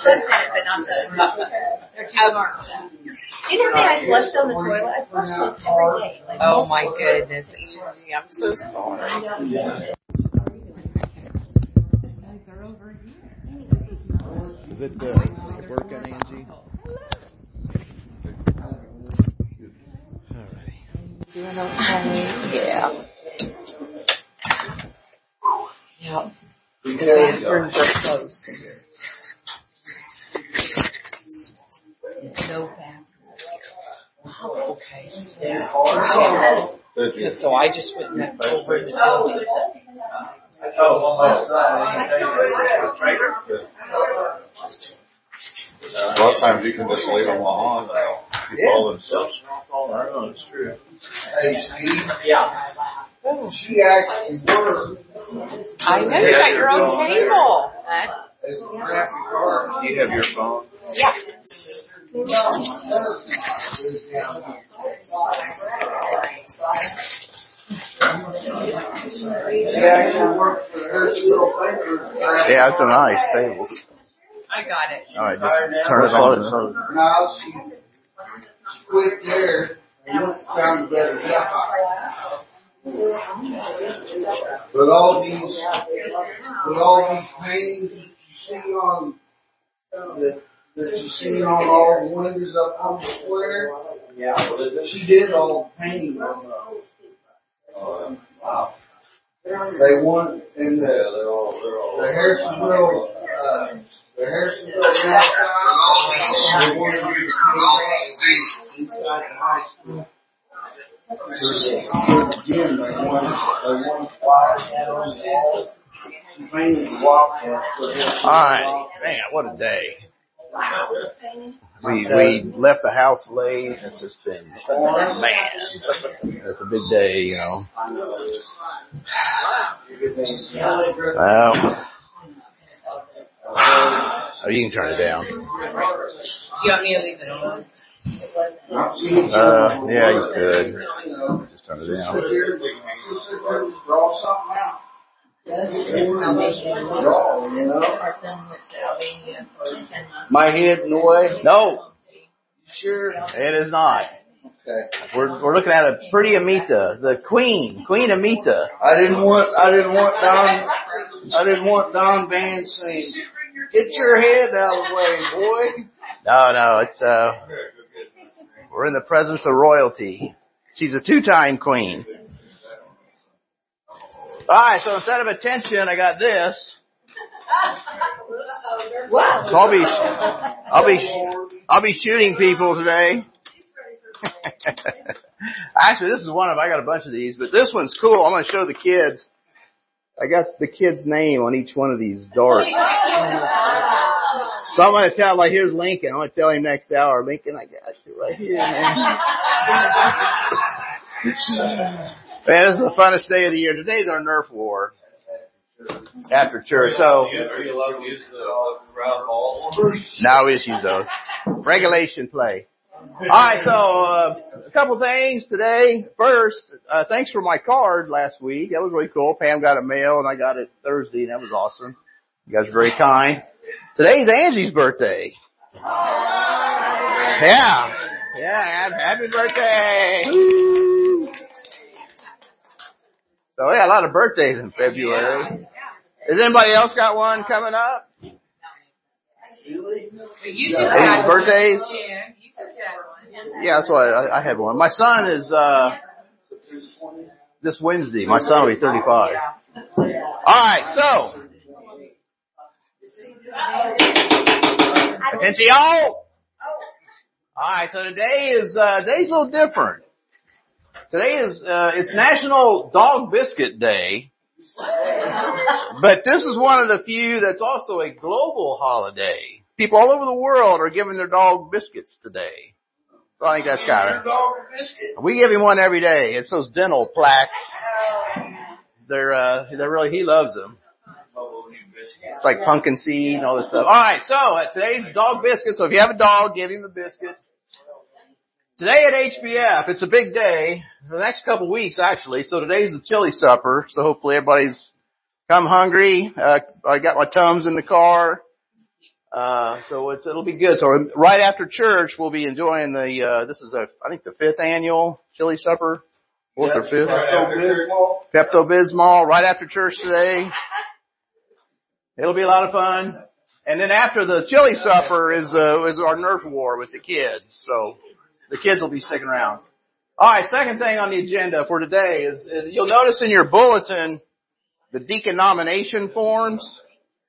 but not the. They're too hard. You know how I flushed on the toilet? I flush those every day. Like, oh my goodness, Angie, I'm so sorry. Is it working, Angie? Doing okay? Yeah. Yeah. The bathrooms are closed here. No bathroom. Oh, okay. Yeah, so I just went next over to the A lot of times you can just leave them on. Keep all themselves. That's true. Hey, Steve. Yeah. She actually worked. I know you got your own table. as a graphic artist. Do you have your phone? Yeah. She actually worked for Harrisville Papers. Yeah, it's a nice table. I got it. All right, just turn it on. Now she quit there and found a better job. But all these paintings that you see on that you see on all the windows up on the square, she did all the painting on those. They won in the Harrisonville downtown. They wanted to do inside the high school. Again, they won flyers on the walls. She painted the walkway. All right, man, what a day. We left the house late. It's just been, man, it's a big day, you know. Well, oh, you can turn it down. You want me to leave it on? Yeah, you could. Just turn it down. Draw something out. My head in the way? No, Sure. it is not. Okay. We're looking at a pretty Amita, the Queen Amita. I didn't want Don Van saying, "Get your head out of the way, boy." No, it's we're in the presence of royalty. She's a two-time queen. Alright, so instead of attention, I got this. So I'll be shooting people today. Actually, this is one of, I got a bunch of these, but this one's cool. I'm going to show the kids. I got the kid's name on each one of these darts. So I'm going to tell, like, here's Lincoln. I'm going to tell him next hour, Lincoln, I got you right here, man. Man, this is the funnest day of the year. Today's our Nerf war. After church, so. Are you allowed to use the round balls? Now we just use those. Regulation play. Alright, so, a couple things today. First, thanks for my card last week. That was really cool. Pam got it mailed and I got it Thursday and that was awesome. You guys are very kind. Today's Angie's birthday. Yeah, happy birthday. Woo. So we got a lot of birthdays in February. Has anybody else got one coming up? You just Any birthdays? Yeah, you just had one. Yeah, that's why I had one. My son is, this Wednesday. My son will be 35. Alright, so. Attention, y'all! Alright, so today is, today's a little different. Today is, it's National Dog Biscuit Day. But this is one of the few that's also a global holiday. People all over the world are giving their dog biscuits today. So I think that's kind of, we give him one every day. It's those dental plaque. They're really, he loves them. It's like pumpkin seed and all this stuff. Alright, so today's dog biscuit. So if you have a dog, give him a biscuit. Today at HBF, it's a big day. The next couple weeks, actually. So today's the chili supper. So hopefully everybody's come hungry. I got my Tums in the car. So it'll be good. So right after church, we'll be enjoying this is I think the 5th annual chili supper. 4th or 5th? Pepto-Bismol, right after church today. It'll be a lot of fun. And then after the chili supper is our Nerf war with the kids. So the kids will be sticking around. Alright, second thing on the agenda for today is you'll notice in your bulletin the deacon nomination forms.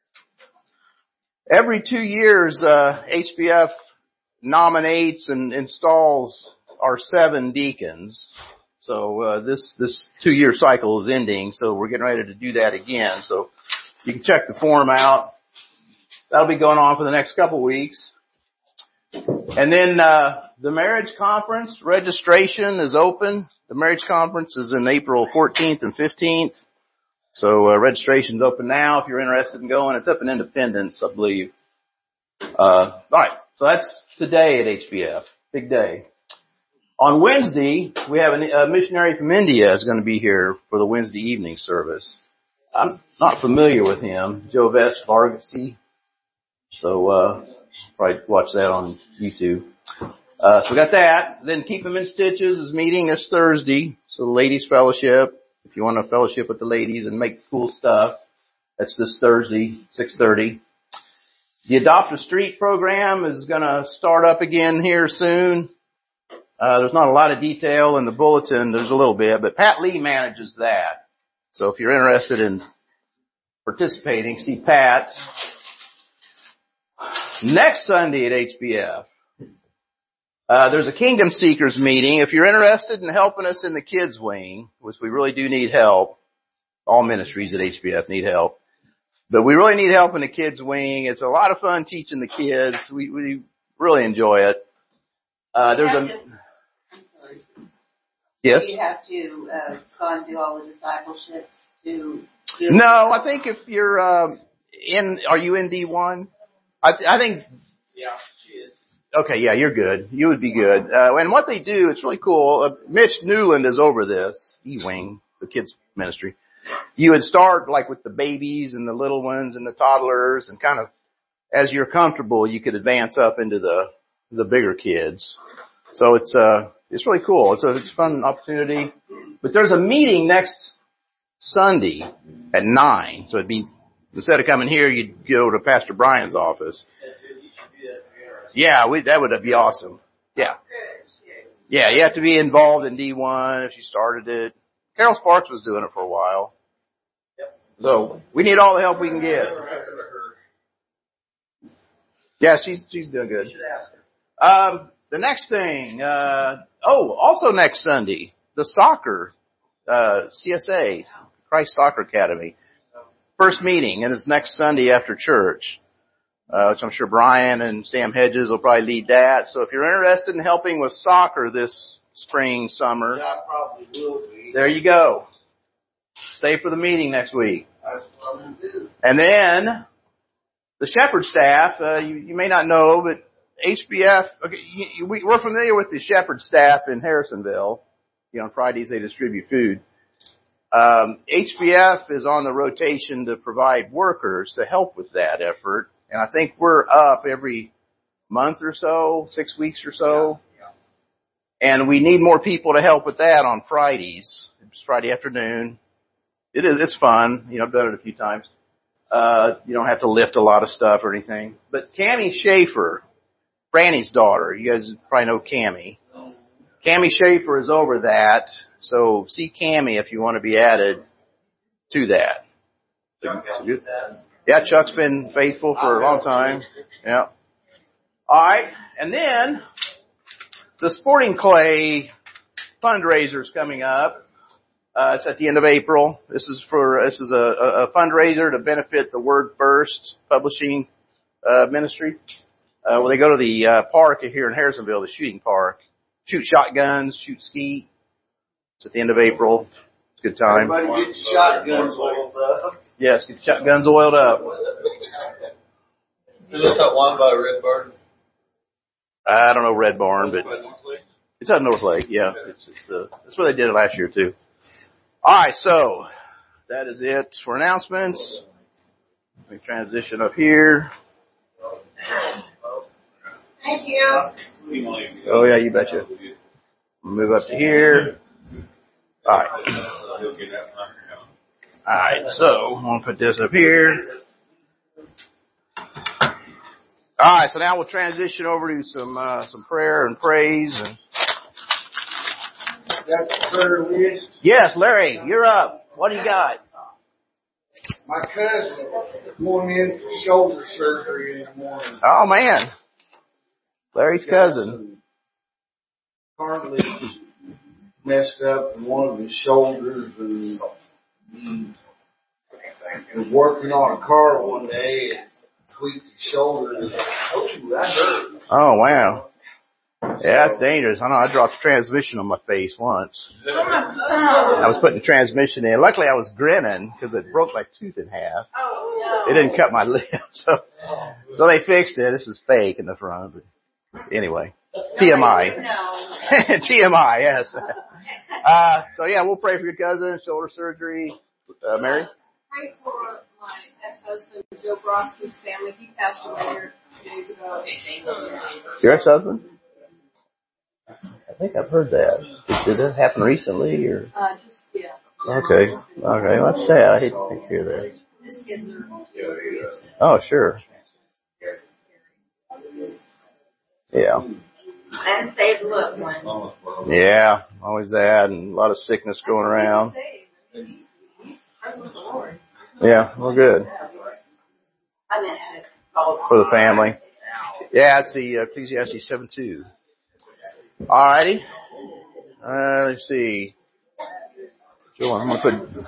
Every 2 years, HBF nominates and installs our 7 deacons. So, this 2-year cycle is ending, so we're getting ready to do that again. So, you can check the form out. That'll be going on for the next couple weeks. And then, the marriage conference registration is open. The marriage conference is in April 14th and 15th. So, registration's open now if you're interested in going. It's up in Independence, I believe. Alright. So that's today at HBF. Big day. On Wednesday, we have a missionary from India is going to be here for the Wednesday evening service. I'm not familiar with him. Jovesh Varghese. So, probably watch that on YouTube. So we got that. Then Keep 'em in Stitches is meeting this Thursday. So the ladies fellowship. If you want to fellowship with the ladies and make cool stuff, that's this Thursday, 6:30. The Adopt a Street program is going to start up again here soon. There's not a lot of detail in the bulletin. There's a little bit, but Pat Lee manages that. So if you're interested in participating, see Pat. Next Sunday at HBF, there's a Kingdom Seekers meeting. If you're interested in helping us in the kids wing, which we really do need help, all ministries at HBF need help, but we really need help in the kids wing. It's a lot of fun teaching the kids. We really enjoy it. Yes? Do you have to go and do all the discipleships No, I think if you're are you in D1? I think. Yeah, she is. Okay, yeah, you're good. You would be good. And what they do, it's really cool. Mitch Newland is over this, E-Wing, the kids ministry. You would start like with the babies and the little ones and the toddlers, and kind of as you're comfortable, you could advance up into the bigger kids. So it's really cool. It's a fun opportunity. But there's a meeting next Sunday at 9. So it'd be, instead of coming here, you'd go to Pastor Brian's office. Yeah, that would be awesome. Yeah. Yeah, you have to be involved in D1 if you started it. Carol Sparks was doing it for a while. So we need all the help we can get. Yeah, she's doing good. The next thing, also next Sunday, the soccer, CSA, Christ Soccer Academy. First meeting, and it's next Sunday after church, which I'm sure Brian and Sam Hedges will probably lead that. So if you're interested in helping with soccer this spring, summer, I probably will be. there you go. Stay for the meeting next week. That's what I'm gonna do. And then, the shepherd staff, you may not know, but HBF, okay, we're familiar with the shepherd staff in Harrisonville. On Fridays they distribute food. HBF is on the rotation to provide workers to help with that effort. And I think we're up every month or so, 6 weeks or so. Yeah. And we need more people to help with that on Fridays. It's Friday afternoon. It's fun. I've done it a few times. You don't have to lift a lot of stuff or anything. But Cammie Schaefer, Franny's daughter, you guys probably know Cammie. Cammie Schaefer is over that. So see Cammie if you want to be added to that. Yeah, Chuck's been faithful for a long time. Yeah. Alright, and then the Sporting Clay fundraiser's coming up. It's at the end of April. This is a fundraiser to benefit the Word First Publishing ministry. Where they go to the park here in Harrisonville, the shooting park, shoot shotguns, shoot skeet. It's at the end of April. It's a good time. Everybody get your shotguns oiled up. Yes, get shotguns oiled up. Is that one by Red Barn? I don't know Red Barn, but it's at North Lake. Yeah, that's where they did it last year too. All right, so that is it for announcements. Let me transition up here. Thank you. Oh yeah, you betcha. Move up to here. Alright. Alright, so I'm gonna put this up here. Alright, so now we'll transition over to some prayer and praise and Got the prayer list. yes, Larry, you're up. What do you got? My cousin going in for shoulder surgery in the morning. Oh man. Larry's cousin. Cartilage messed up in one of his shoulders, and he was working on a car one day and tweaked his shoulder and was like, oh, that hurt. Oh wow. Yeah, that's dangerous. I know I dropped the transmission on my face once. I was putting the transmission in. Luckily I was grinning because it broke my tooth in half. It didn't cut my lip, so they fixed it. This is fake in the front. But anyway, TMI. TMI, yes. So yeah, we'll pray for your cousin, shoulder surgery. Mary? Pray for my ex-husband, Joe Broski's family. He passed away 2 days ago. Your ex-husband? I think I've heard that. Did that happen recently or? Yeah. Okay. Okay. That's sad. I hate to hear that. His kids are. Oh, sure. Yeah. And save the loved one. Yeah. Always that and a lot of sickness going around. Yeah. Well, good. I meant For the family. Yeah, it's the Ecclesiastes 7:2. Alrighty. Let's see. I'm gonna put.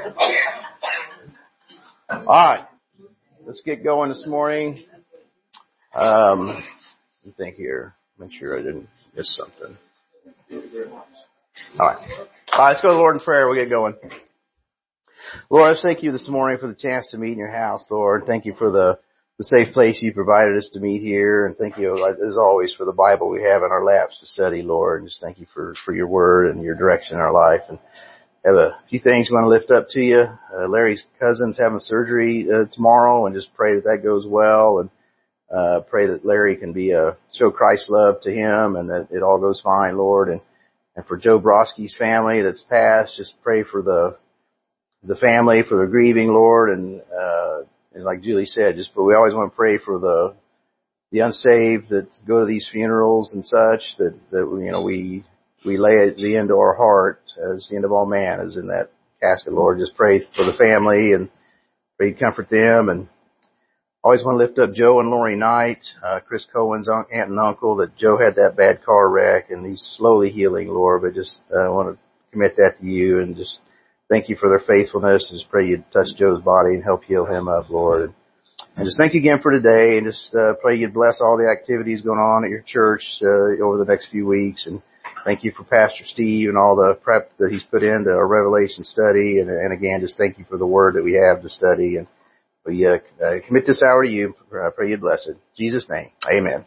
Alright. Let's get going this morning. Let me think here. Make sure I didn't miss something. Alright. Let's go to the Lord in prayer. We'll get going. Lord, I thank you this morning for the chance to meet in your house, Lord. Thank you for the safe place you provided us to meet here. And thank you, as always, for the Bible we have in our laps to study, Lord. And just thank you for your word and your direction in our life. And I have a few things we want to lift up to you. Larry's cousin's having surgery tomorrow, and just pray that goes well. And pray that Larry can show Christ's love to him and that it all goes fine, Lord. And for Joe Broski's family that's passed, just pray for the family, for the grieving, Lord, and like Julie said, but we always want to pray for the unsaved that go to these funerals and such, that we lay at the end of our heart as the end of all man is in that casket, Lord. Just pray for the family and pray you comfort them. And always want to lift up Joe and Lori Knight, Chris Cohen's aunt and uncle, that Joe had that bad car wreck and he's slowly healing, Lord, but just want to commit that to you and just thank you for their faithfulness, and just pray you'd touch Joe's body and help heal him up, Lord. And just thank you again for today, and just pray you'd bless all the activities going on at your church over the next few weeks. And thank you for Pastor Steve and all the prep that he's put into our Revelation study. And again, just thank you for the word that we have to study. And we commit this hour to you. I pray you'd bless it. In Jesus' name, amen.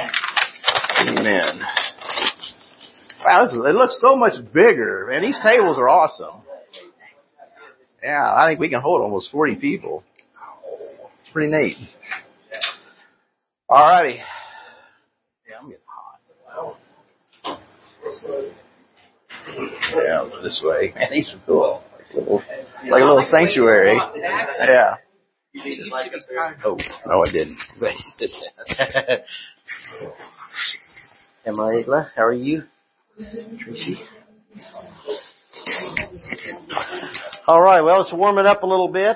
Amen. Wow, it looks so much bigger, man. These tables are awesome. Yeah, I think we can hold almost 40 people. It's pretty neat. Alrighty. Yeah, I'm getting hot. Yeah, I'll go this way. Man, these are cool. Like a little sanctuary. Yeah. Oh, no, I didn't. Emma, how are you? Tracy. All right, well, let's warm it up a little bit.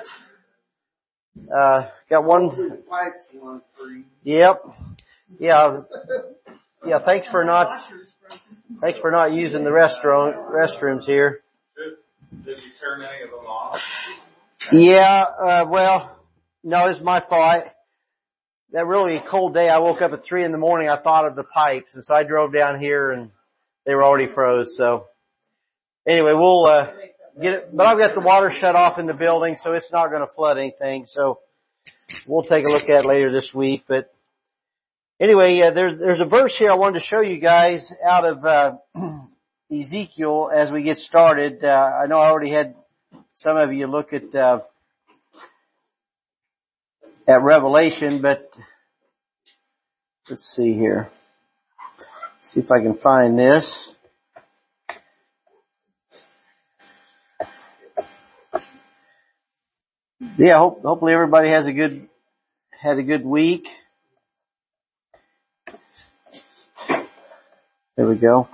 Got one. Yep. Yeah. Yeah. Thanks for not using the restrooms here. Did you turn any of them off? Yeah. Well, no, it's my fault. That really cold day, I woke up at 3 a.m. I thought of the pipes, and so I drove down here, and they were already froze. So anyway, we'll get it. But I've got the water shut off in the building, so it's not going to flood anything. So we'll take a look at it later this week. But anyway, there's a verse here I wanted to show you guys out of Ezekiel as we get started. I know I already had some of you look at Revelation, but let's see here. See if I can find this. Yeah, hopefully everybody had a good week. There we go.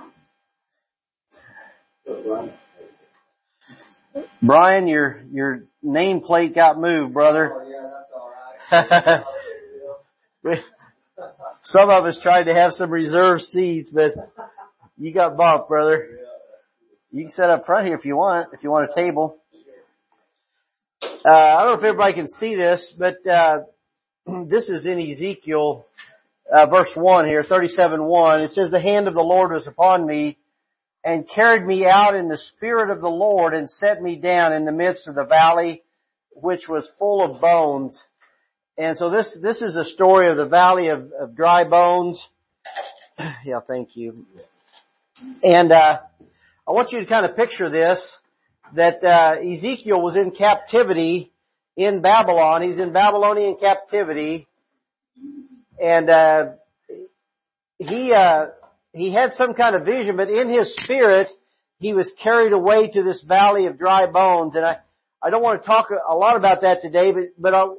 Brian, your nameplate got moved, brother. Oh yeah, that's alright. Some of us tried to have some reserved seats, but you got bumped, brother. You can sit up front here if you want a table. I don't know if everybody can see this, but this is in Ezekiel, verse 1 here, 37:1. It says, "The hand of the Lord was upon me, and carried me out in the spirit of the Lord, and set me down in the midst of the valley, which was full of bones." And so this is a story of the valley of dry bones. Yeah, thank you. And I want you to kind of picture this, that Ezekiel was in captivity in Babylon. He's in Babylonian captivity, and he had some kind of vision, but in his spirit, he was carried away to this valley of dry bones. And I don't want to talk a lot about that today, but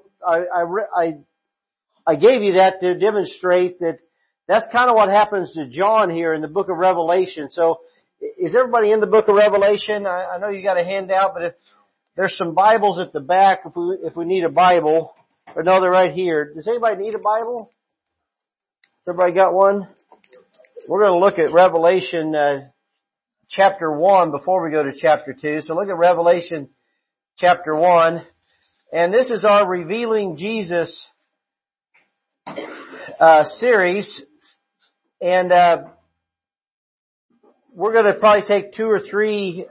I gave you that to demonstrate that that's kind of what happens to John here in the book of Revelation. So is everybody in the book of Revelation? I know you got a handout, but if there's some Bibles at the back if we need a Bible. Or no, they're right here. Does anybody need a Bible? Everybody got one? We're going to look at Revelation chapter 1 before we go to chapter 2. So look at Revelation chapter 1. And this is our Revealing Jesus series. And we're going to probably take 2 or 3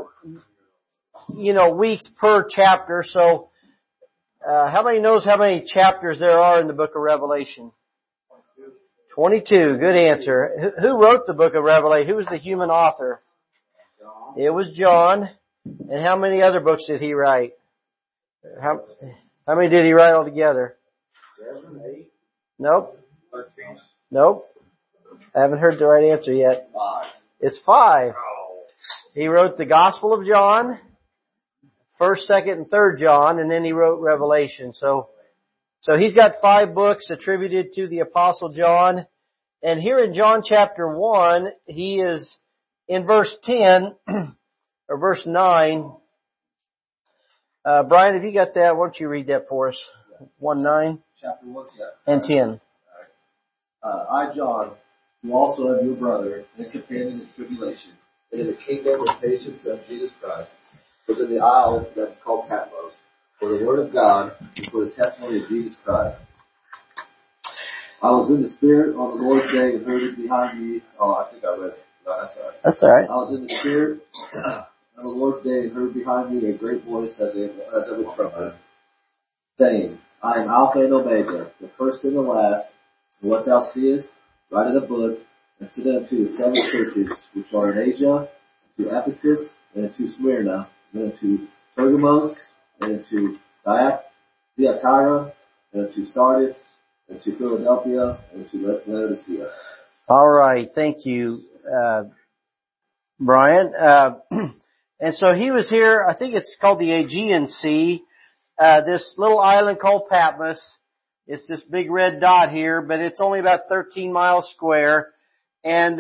weeks per chapter. So how many knows how many chapters there are in the book of Revelation? 22. Good answer. Who wrote the book of Revelation? Who was the human author? It was John. And how many other books did he write? How many did he write altogether? 7, 8. Nope. 13. Nope. I haven't heard the right answer yet. 5. It's 5. He wrote the Gospel of John, 1st, 2nd, and 3rd John, and then he wrote Revelation. So he's got 5 books attributed to the Apostle John. And here in John chapter 1, he is in verse 10, or verse 9. Brian, have you got that? Why don't you read that for us? 1:9 Chapter 1, yeah. and 10. I, John, who also am your brother and companion in tribulation, and in the kingdom and patience of Jesus Christ, was in the isle that's called Patmos, for the word of God and for the testimony of Jesus Christ. I was in the Spirit on the Lord's day and heard it behind me. Oh, I think I read it. No, that's all right. That's all right. I was in the Spirit on the Lord's day and heard behind me a great voice as of a trumpet, saying, I am Alpha and Omega, the first and the last, and what thou seest, write in a book, and send it unto the 7 churches which are in Asia, to Ephesus, and unto Smyrna, and unto Pergamos, and unto Thyatira, and unto Sardis, and to Philadelphia, and to Laodicea. All right. Thank you, Brian. And so he was here, I think it's called the Aegean Sea, this little island called Patmos. It's this big red dot here, but it's only about 13 miles square. And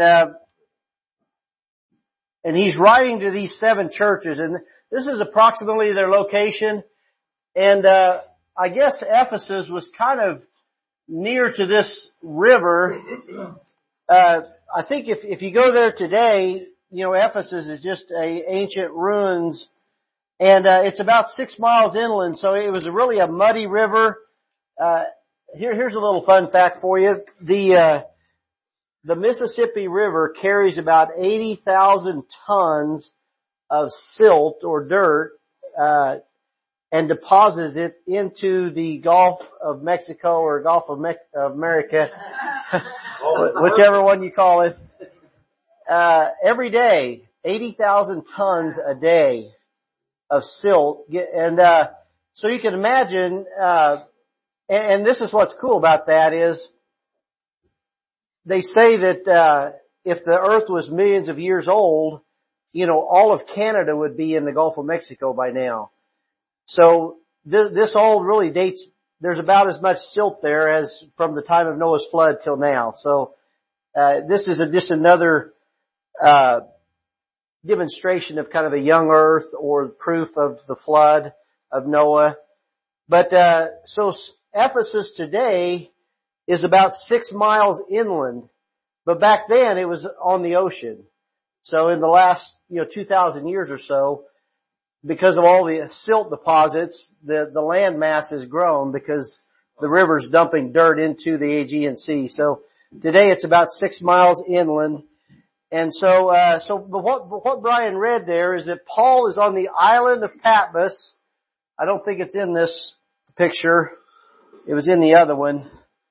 he's writing to these 7 churches, and this is approximately their location. And I guess Ephesus was kind of near to this river. I think if you go there today, Ephesus is just ancient ruins, and it's about 6 miles inland, so it was really a muddy river. Here's a little fun fact for you. The Mississippi River carries about 80,000 tons of silt or dirt, and deposits it into the Gulf of Mexico or Gulf of America, whichever one you call it, every day, 80,000 tons a day of silt. And, so you can imagine, and this is what's cool about that is, they say that, if the earth was millions of years old, all of Canada would be in the Gulf of Mexico by now. So this all really dates, there's about as much silt there as from the time of Noah's flood till now. So, this is just another, demonstration of kind of a young earth or proof of the flood of Noah. But, so Ephesus today is about 6 miles inland, but back then it was on the ocean. So in the last, 2,000 years or so, because of all the silt deposits, the land mass has grown because the river's dumping dirt into the Aegean Sea. So today it's about 6 miles inland. And so, but what Brian read there is that Paul is on the island of Patmos. I don't think it's in this picture. It was in the other one.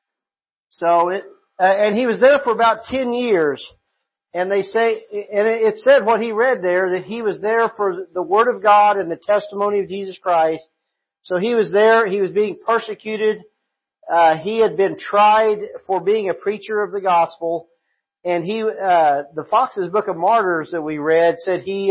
So and he was there for about 10 years. And they say, and it said what he read there, that he was there for the Word of God and the testimony of Jesus Christ. So he was there, he was being persecuted. He had been tried for being a preacher of the gospel. And the Fox's Book of Martyrs that we read said he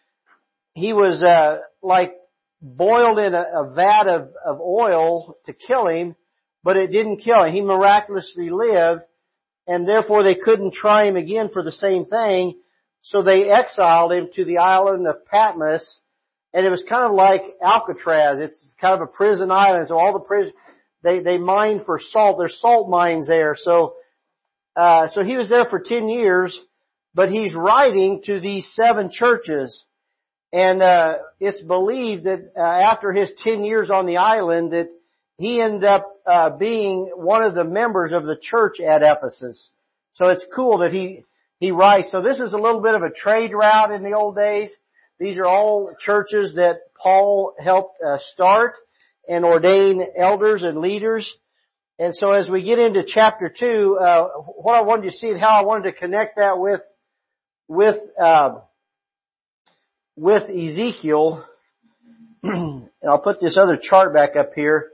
was, like boiled in a vat of oil to kill him, but it didn't kill him. He miraculously lived, and therefore they couldn't try him again for the same thing. So they exiled him to the island of Patmos, and it was kind of like Alcatraz. It's kind of a prison island. So all the prison, they mine for salt. There's salt mines there. So he was there for 10 years, but he's writing to these 7 churches. And, it's believed that, after his 10 years on the island that he ended up, being one of the members of the church at Ephesus. So it's cool that he writes. So this is a little bit of a trade route in the old days. These are all churches that Paul helped, start and ordain elders and leaders. And so as we get into chapter 2, what I wanted you to see and how I wanted to connect that with Ezekiel, and I'll put this other chart back up here.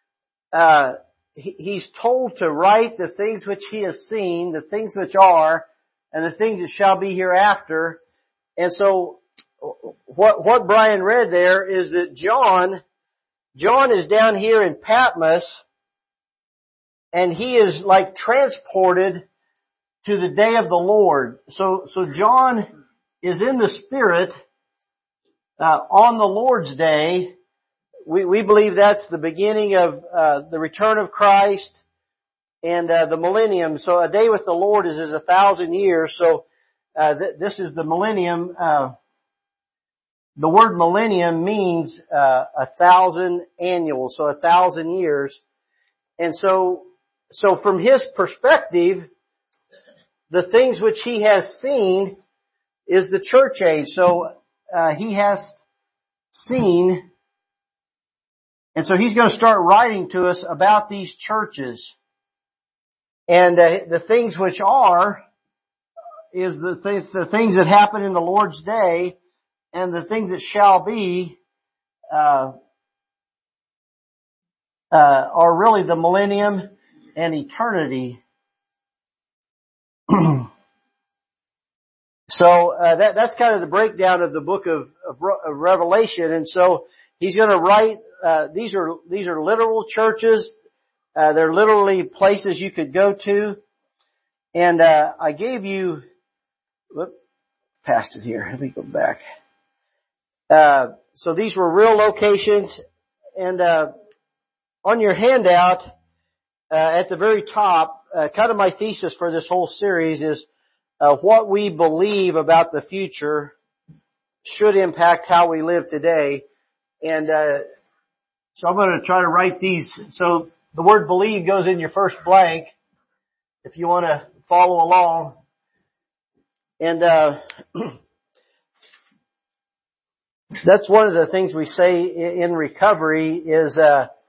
He's told to write the things which he has seen, the things which are, and the things that shall be hereafter. And so what Brian read there is that John is down here in Patmos, and he is like transported to the day of the Lord. So John is in the Spirit, on the Lord's day. We believe that's the beginning of, the return of Christ and, the millennium. So a day with the Lord is 1,000 years. So, this is the millennium. The word millennium means, 1,000 annuals. So 1,000 years. And so from his perspective, the things which he has seen is the church age. So, he has seen, and so he's going to start writing to us about these churches. And, the things which are is the things that happen in the Lord's day, and the things that shall be, are really the millennium and eternity. So, that's kind of the breakdown of the book of Revelation. And so he's going to write, these are literal churches. They're literally places you could go to. And, I gave you, past it here. Let me go back. So these were real locations. And, on your handout, at the very top, kind of my thesis for this whole series is, what we believe about the future should impact how we live today. And, so I'm going to try to write these. So the word believe goes in your first blank if you want to follow along. And, that's one of the things we say in recovery is,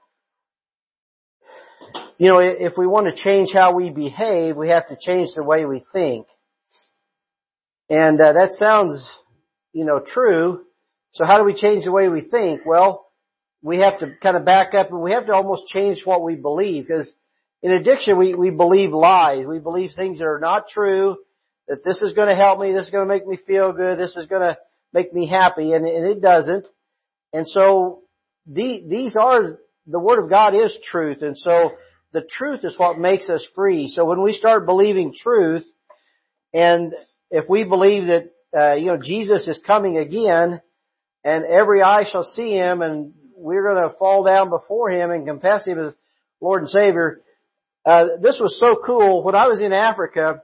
if we want to change how we behave, we have to change the way we think. And, that sounds, true. So how do we change the way we think? Well, we have to kind of back up and we have to almost change what we believe, because in addiction, we believe lies. We believe things that are not true, that this is going to help me, this is going to make me feel good, this is going to make me happy, and it doesn't. And so these are, the Word of God is truth, and so the truth is what makes us free. So when we start believing truth, and if we believe that, Jesus is coming again, and every eye shall see Him, and we're going to fall down before Him and confess Him as Lord and Savior. This was so cool. When I was in Africa,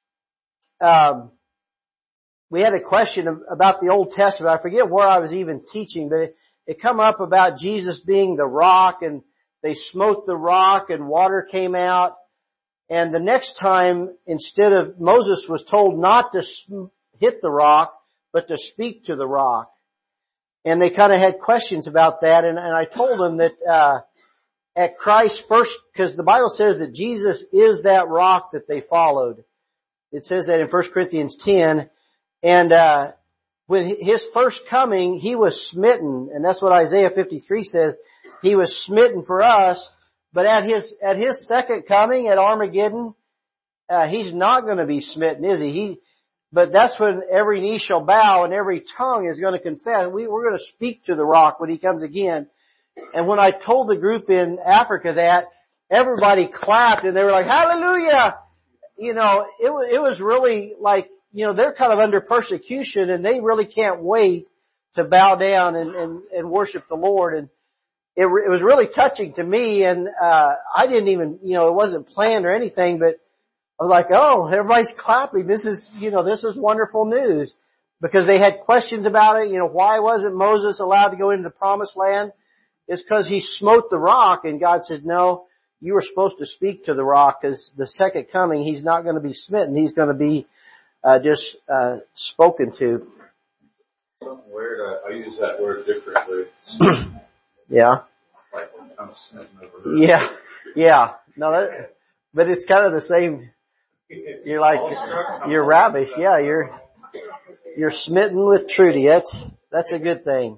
we had a question about the Old Testament. I forget where I was even teaching, but it come up about Jesus being the rock, and they smote the rock and water came out. And the next time, instead of, Moses was told not to hit the rock, but to speak to the rock. And they kind of had questions about that, and I told them that, at Christ's first, because the Bible says that Jesus is that rock that they followed. It says that in 1 Corinthians 10. And, when His first coming, He was smitten, and that's what Isaiah 53 says. He was smitten for us, but at His second coming at Armageddon, He's not going to be smitten, is He? But that's when every knee shall bow and every tongue is going to confess. We're going to speak to the rock when He comes again. And when I told the group in Africa that, everybody clapped and they were like, hallelujah! It was really like, they're kind of under persecution and they really can't wait to bow down and worship the Lord. And it was really touching to me, and I didn't even, it wasn't planned or anything, but I was like, oh, everybody's clapping. This is wonderful news. Because they had questions about it. Why wasn't Moses allowed to go into the promised land? It's because he smote the rock, and God said, no, you were supposed to speak to the rock, because the second coming, He's not going to be smitten. He's going to be just spoken to. Something weird. I use that word differently. Yeah. Like I'm smitten over here. Yeah. No, but it's kind of the same. You're like, you're ravished. Yeah, you're smitten with Trudy. That's a good thing.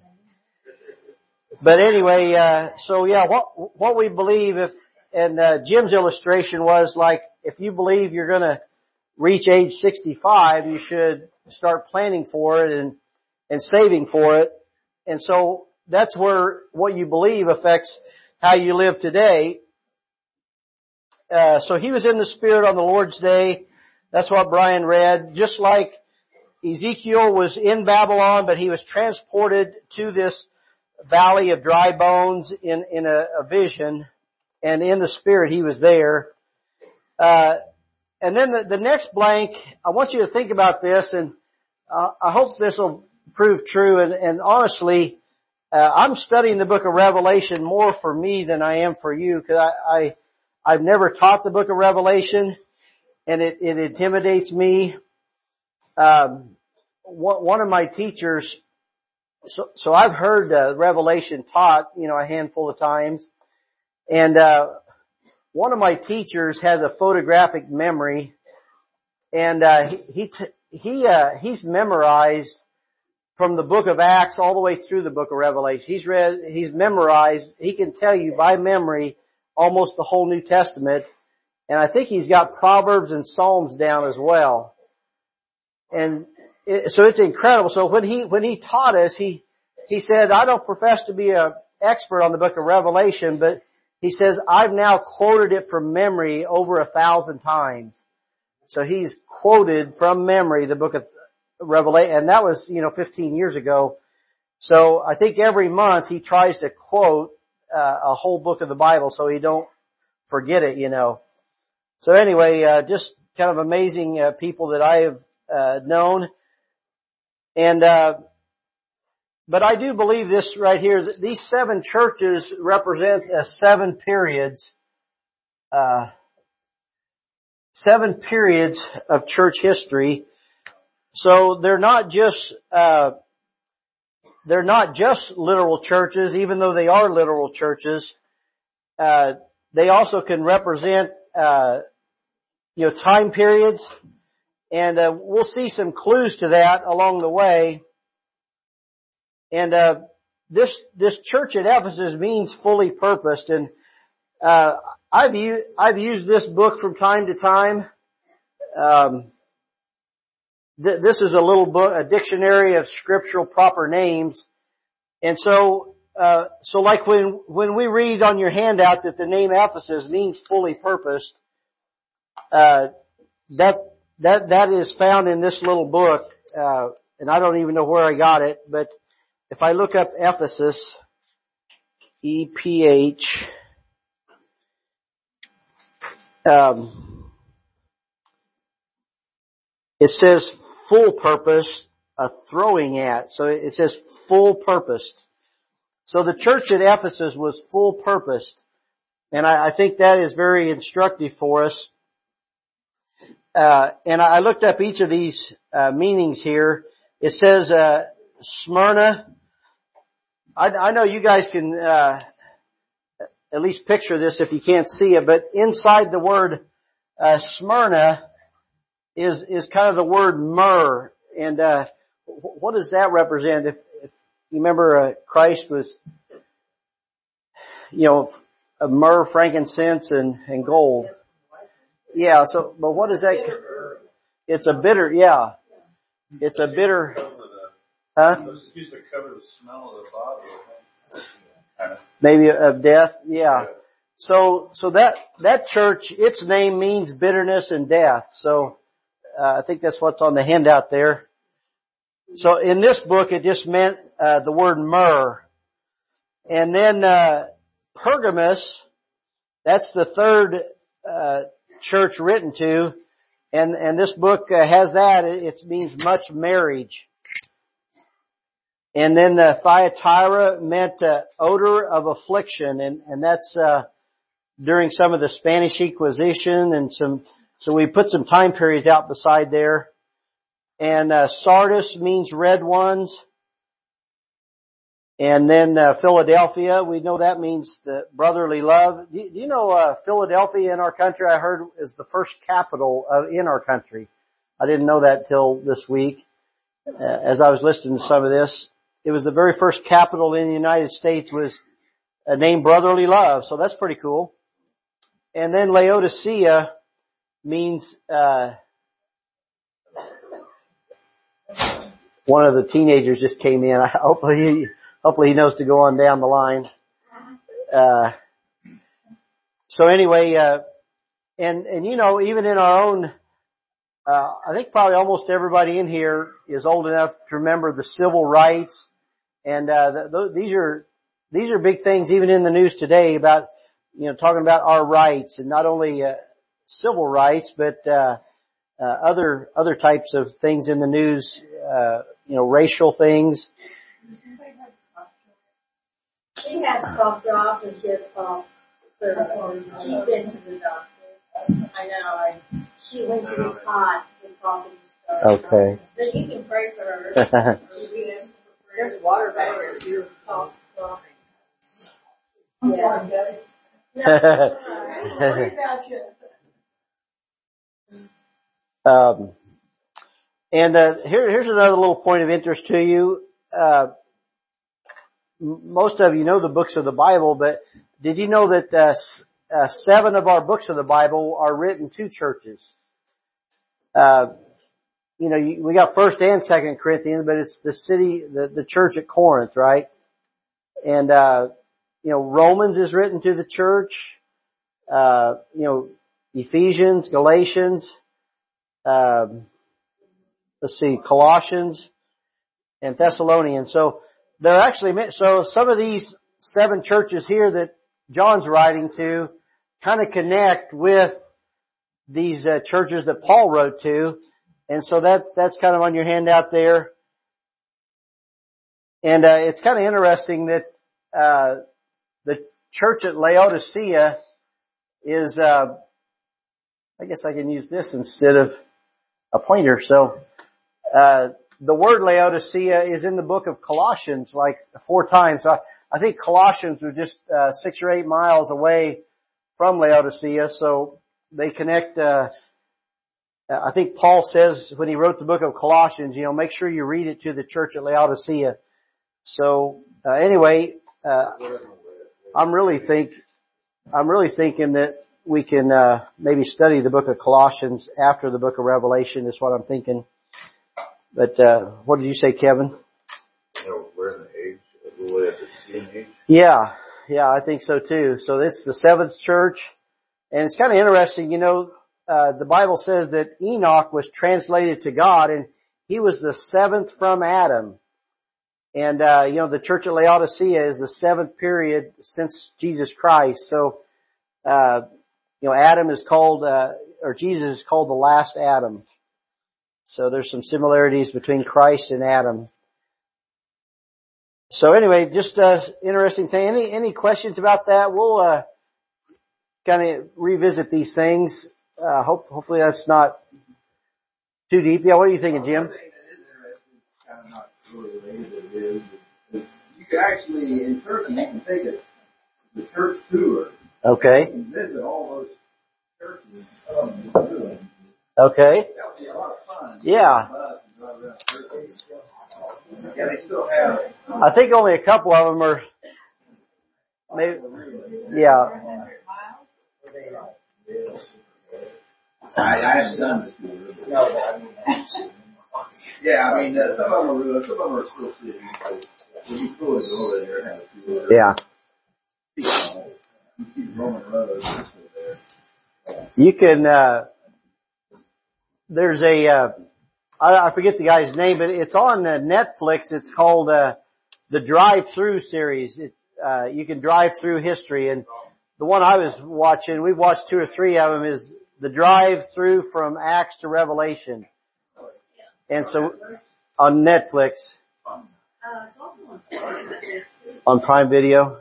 But anyway, so yeah, what we believe and Jim's illustration was like, if you believe you're gonna reach age 65, you should start planning for it and saving for it. And so that's where what you believe affects how you live today. So he was in the Spirit on the Lord's day. That's what Brian read. Just like Ezekiel was in Babylon, but he was transported to this valley of dry bones in a vision, and in the Spirit he was there. And then the next blank, I want you to think about this, and I hope this will prove true. And honestly, I'm studying the book of Revelation more for me than I am for you, because I've never taught the book of Revelation, and it intimidates me. One of my teachers, so I've heard Revelation taught, a handful of times, and one of my teachers has a photographic memory, and he's memorized from the book of Acts all the way through the book of Revelation. He's memorized, he can tell you by memory almost the whole New Testament, and I think he's got Proverbs and Psalms down as well. And so it's incredible. So when he taught us, he said, I don't profess to be an expert on the book of Revelation, but he says, I've now quoted it from memory over 1,000 times. So he's quoted from memory the book of Revelation, and that was, 15 years ago. So I think every month he tries to quote a whole book of the Bible so he don't forget it, So anyway, just kind of amazing people that I have known. And but I do believe this right here, that these 7 churches represent 7 periods, 7 periods of church history. So they're not just literal churches, even though they are literal churches. They also can represent, time periods. And we'll see some clues to that along the way. And this church at Ephesus means fully purposed. And I I've used this book from time to time. This is a little book, a dictionary of scriptural proper names. And so like when we read on your handout that the name Ephesus means fully purposed, that is found in this little book, and I don't even know where I got it, but if I look up Ephesus, E-P-H, it says full purpose, throwing at. So it says full purposed. So the church at Ephesus was full purposed. And I think that is very instructive for us. And I looked up each of these meanings here. It says Smyrna. I know you guys can at least picture this if you can't see it, but inside the word Smyrna is kind of the word myrrh. And what does that represent? If you remember, Christ was, a myrrh, frankincense, and gold. Yeah. So, but what is that? It's a bitter. Yeah. It's a bitter. Huh? It's used to cover the smell of the body. Maybe of death. Yeah. So that church, its name means bitterness and death. So, I think that's what's on the handout there. So in this book, it just meant, the word myrrh. And then, Pergamos, that's the third, church written to. And this book has that. It means much marriage. And then, Thyatira meant, odor of affliction. And that's, during some of the Spanish Inquisition and so we put some time periods out beside there. And Sardis means red ones. And then Philadelphia, we know that means the brotherly love. Do you know Philadelphia in our country, I heard, is the first capital in our country. I didn't know that till this week. As I was listening to some of this, it was the very first capital in the United States was named brotherly love. So that's pretty cool. And then Laodicea means, one of the teenagers just came in. Hopefully he knows to go on down the line. So anyway, and even in our own, I think probably almost everybody in here is old enough to remember the civil rights. And, these are big things even in the news today about, talking about our rights and not only, civil rights, but, other types of things in the news, racial things. She has cough drops and she has cough syrup. She's been to the doctor. I know. She went to the hot with cough and stuff. Okay. But you can pray for her. There's water back there if you're cough dropping. Yeah, guys. No, worry about you. Here's another little point of interest to you. Most of you know the books of the Bible, but did you know that 7 of our books of the Bible are written to churches? We got 1st and 2nd Corinthians, but it's the church at Corinth, right? And Romans is written to the church. Ephesians, Galatians, Colossians and Thessalonians. So they're actually, so some of these 7 churches here that John's writing to kind of connect with these churches that Paul wrote to. And so that's kind of on your handout there. And it's kind of interesting that the church at Laodicea is I guess I can use this instead of a pointer. So the word Laodicea is in the book of Colossians like 4 times. So I think Colossians was just 6 or 8 miles away from Laodicea, so they connect. I think Paul says when he wrote the book of Colossians, make sure you read it to the church at Laodicea. So anyway, I'm really thinking that we can, maybe study the book of Colossians after the book of Revelation is what I'm thinking. But, what did you say, Kevin? We're in the age, we're at the seeing age. Yeah, I think so too. So it's the seventh church. And it's kind of interesting, the Bible says that Enoch was translated to God and he was the seventh from Adam. And, the church at Laodicea is the seventh period since Jesus Christ. So, Adam is called, or Jesus is called the last Adam. So there's some similarities between Christ and Adam. So anyway, just interesting thing. Any questions about that? We'll kind of revisit these things. Hopefully that's not too deep. Yeah, what are you thinking, Jim? One thing that is interesting, kind of not really related to this, is you can actually, in Turkey, you can take the church tour. Okay. You can visit all those churches. Okay. That would be a lot of fun. Yeah. Yeah, they still have. I think only a couple of them are, maybe, yeah. I haven't done the tour. Yeah, I mean, some of them are real, some of them are still cities, but when you fully go over there and have a tour. Yeah. You see Roman roads are still there. You can, there's I forget the guy's name, but it's on Netflix. It's called, the Drive-Through series. You can drive through history, and the one I was watching, we've watched 2 or 3 of them, is the Drive-Through from Acts to Revelation. And so, on Netflix. On Prime Video.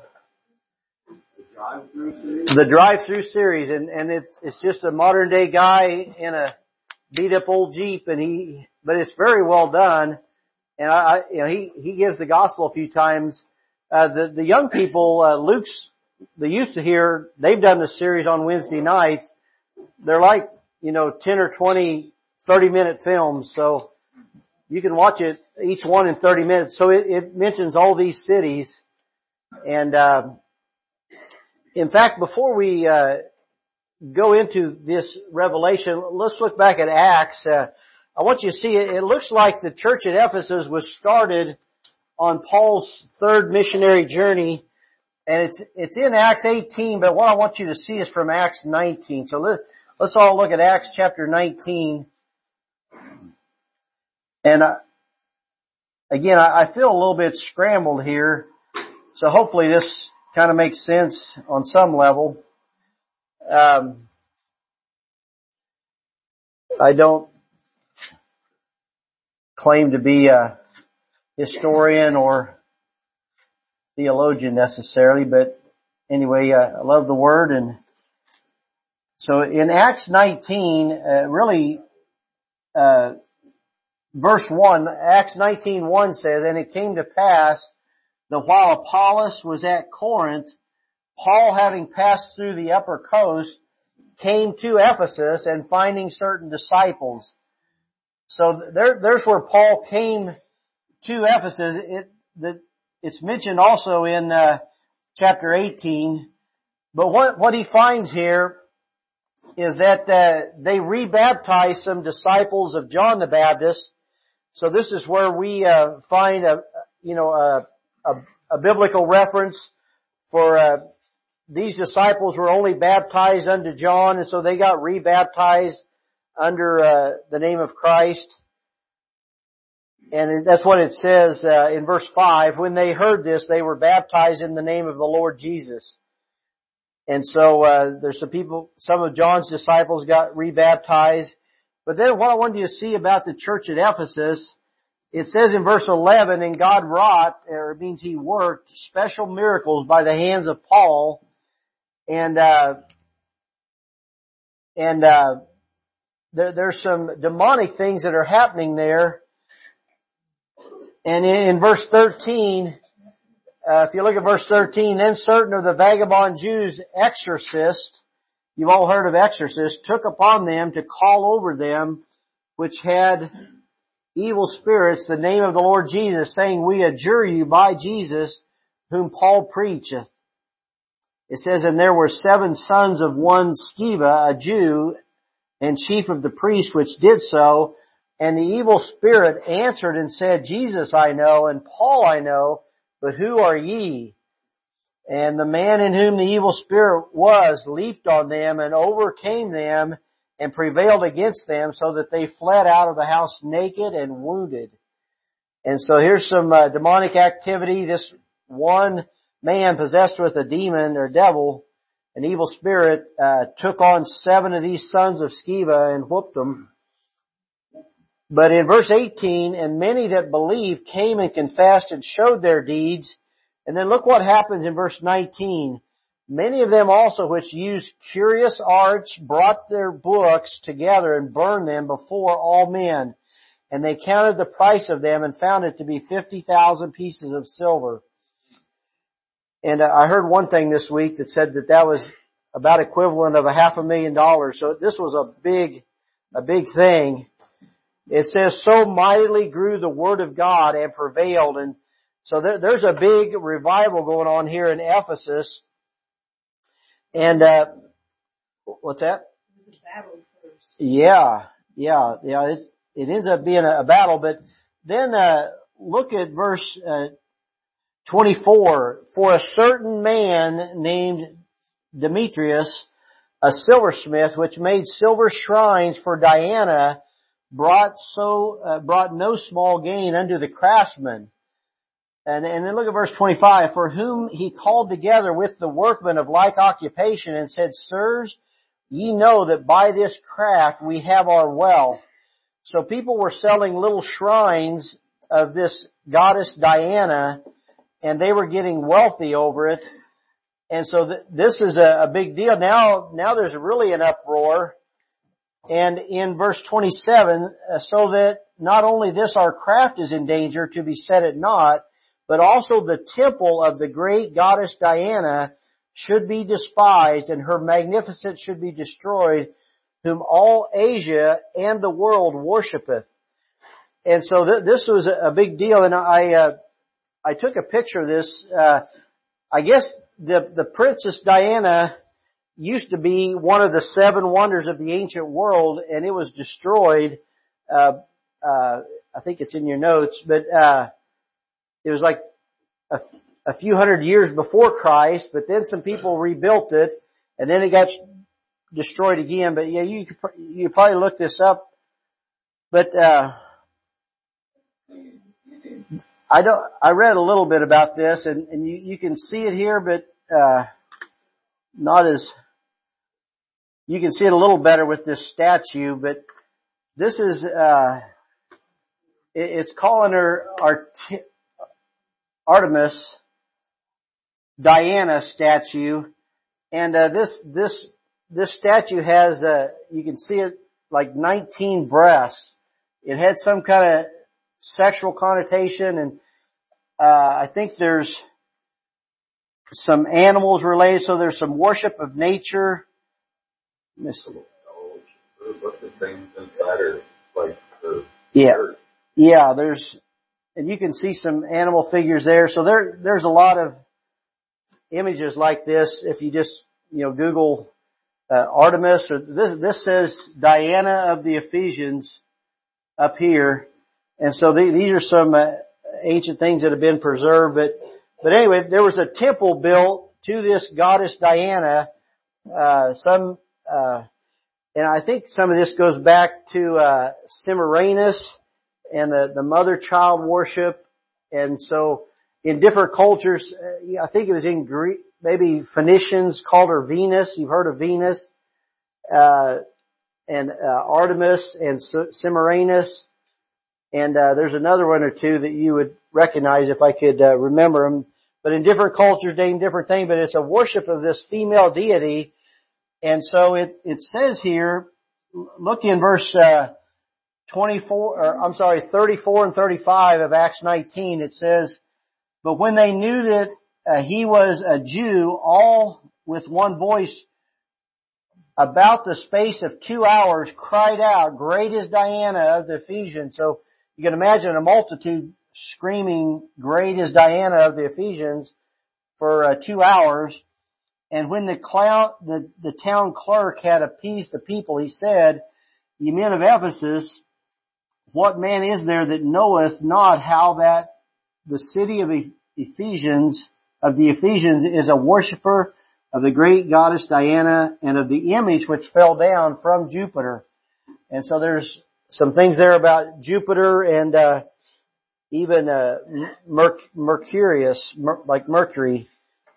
The Drive-Through series, and it's just a modern day guy in a beat up old Jeep, but it's very well done. And he gives the gospel a few times. The young people, the youth here, they've done the series on Wednesday nights. They're like, 10 or 20, 30-minute films. So you can watch it, each one in 30 minutes. So it mentions all these cities. And, in fact, before we, go into this Revelation, let's look back at Acts. I want you to see it looks like the church at Ephesus was started on Paul's third missionary journey, and it's in Acts 18, but what I want you to see is from Acts 19. So let's all look at Acts chapter 19. And again, I feel a little bit scrambled here, so hopefully this kind of makes sense on some level. I don't claim to be a historian or theologian necessarily, but anyway, I love the Word. And so in Acts 19, verse 1, Acts 19:1 says, "And it came to pass that while Apollos was at Corinth, Paul, having passed through the upper coast, came to Ephesus, and finding certain disciples." So there's where Paul came to Ephesus. It's mentioned also in chapter 18. But what he finds here is that they rebaptized some disciples of John the Baptist. So this is where we find a biblical reference for these disciples were only baptized unto John, and so they got rebaptized under the name of Christ. And that's what it says in verse 5. When they heard this, they were baptized in the name of the Lord Jesus. And so there's some of John's disciples got rebaptized. But then what I wanted you to see about the church at Ephesus, it says in verse 11, "And God wrought," or it means He worked, "special miracles by the hands of Paul." And there's some demonic things that are happening there. And in verse 13, if you look at verse 13, "Then certain of the vagabond Jews, exorcists," you've all heard of exorcists, "took upon them to call over them which had evil spirits the name of the Lord Jesus, saying, We adjure you by Jesus whom Paul preacheth." it says, and there were 7 sons of one Sceva, a Jew, and chief of the priests, which did so. And the evil spirit answered and said, Jesus I know, and Paul I know, but who are ye? And the man in whom the evil spirit was leaped on them and overcame them and prevailed against them, so that they fled out of the house naked and wounded. And so here's some demonic activity. This one man possessed with a demon or devil, an evil spirit, took on 7 of these sons of Sceva and whooped them. But in verse 18, and many that believed came and confessed and showed their deeds. And then look what happens in verse 19. Many of them also which used curious arts brought their books together and burned them before all men. And they counted the price of them and found it to be 50,000 pieces of silver. And I heard one thing this week that said that was about equivalent of $500,000. So this was a big thing. It says, so mightily grew the word of God and prevailed. And so there's a big revival going on here in Ephesus. And, what's that? Yeah. It ends up being a battle, but then, look at verse, 24. For a certain man named Demetrius, a silversmith, which made silver shrines for Diana, brought no small gain unto the craftsmen. And then look at verse 25. For whom he called together with the workmen of like occupation and said, Sirs, ye know that by this craft we have our wealth. So people were selling little shrines of this goddess Diana, and they were getting wealthy over it. And so this is a big deal. Now there's really an uproar. And in verse 27, so that not only this our craft is in danger to be set at naught, but also the temple of the great goddess Diana should be despised, and her magnificence should be destroyed, whom all Asia and the world worshipeth. And so this was a big deal, and I took a picture of this. I guess the Princess Diana used to be one of the 7 wonders of the ancient world, and it was destroyed. I think it's in your notes, but it was like a few hundred years before Christ, but then some people rebuilt it, and then it got destroyed again. But yeah, you probably look this up. But I read a little bit about this, and you can see it here, but not as you can see it a little better with this statue. But this is it's calling her Artemis Diana statue, and this statue has you can see it like 19 breasts. It had some kind of sexual connotation, and I think there's some animals related, so there's some worship of nature. What's the things inside her, like the shirt? Yeah, and you can see some animal figures there. So there's a lot of images like this. If you just, Google, Artemis, or this says Diana of the Ephesians up here. And so these are some ancient things that have been preserved. But anyway, there was a temple built to this goddess Diana. And I think some of this goes back to Semiramis and the mother-child worship. And so in different cultures, I think it was in Greek, maybe Phoenicians called her Venus. You've heard of Venus, and Artemis and Semiramis. And there's another one or two that you would recognize if I could remember them. But in different cultures, named different things. But it's a worship of this female deity. And so it says here, look in verse 34 and 35 of Acts 19. It says, but when they knew that he was a Jew, all with one voice about the space of 2 hours cried out, great is Diana of the Ephesians. So you can imagine a multitude screaming, great is Diana of the Ephesians for 2 hours. And when the town clerk had appeased the people, he said, "Ye men of Ephesus, what man is there that knoweth not how that the city of the Ephesians is a worshipper of the great goddess Diana and of the image which fell down from Jupiter?" And so there's some things there about Jupiter and even Mercurius, like Mercury.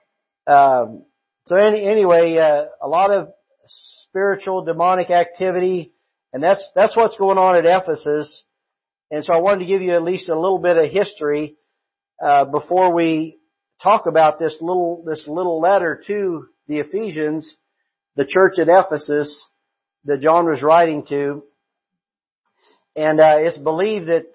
So anyway, a lot of spiritual demonic activity, and that's what's going on at Ephesus. And so I wanted to give you at least a little bit of history before we talk about this little letter to the Ephesians, the church at Ephesus that John was writing to. And it's believed that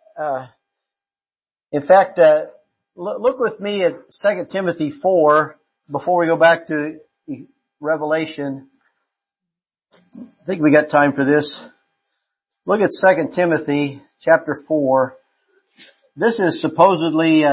in fact, look with me at 2 Timothy 4 before we go back to Revelation. I think we got time for this. Look at 2 Timothy chapter 4. This is supposedly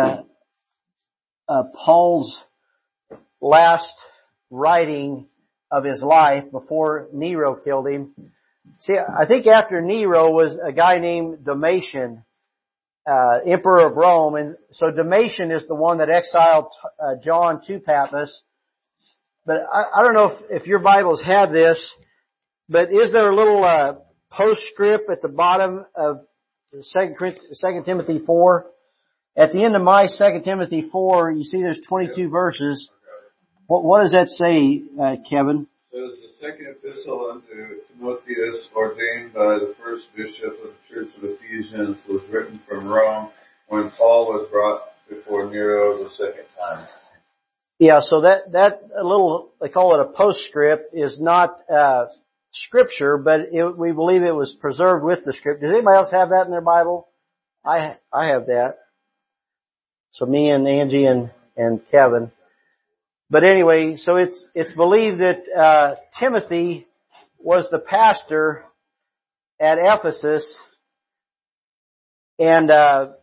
Paul's last writing of his life before Nero killed him. See, I think after Nero was a guy named Domitian, emperor of Rome, and so Domitian is the one that exiled John to Patmos. But I don't know if your Bibles have this, but is there a little postscript at the bottom of 2 Timothy 4? At the end of my 2 Timothy 4, you see there's 22 verses. What does that say, Kevin? So it's the second epistle unto Timotheus, ordained by the first bishop of the church of Ephesians, was written from Rome when Paul was brought before Nero the second time. Yeah, so that little, they call it a postscript, is not scripture, but we believe it was preserved with the script. Does anybody else have that in their Bible? I have that. So me and Angie and Kevin. But anyway, so it's believed that Timothy was the pastor at Ephesus, and that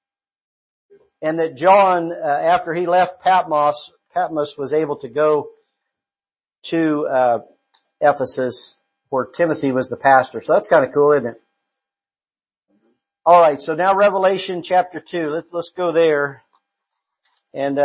John, after he left Patmos was able to go to Ephesus, where Timothy was the pastor. So that's kind of cool, isn't it? All right, so now Revelation chapter 2. Let's go there. And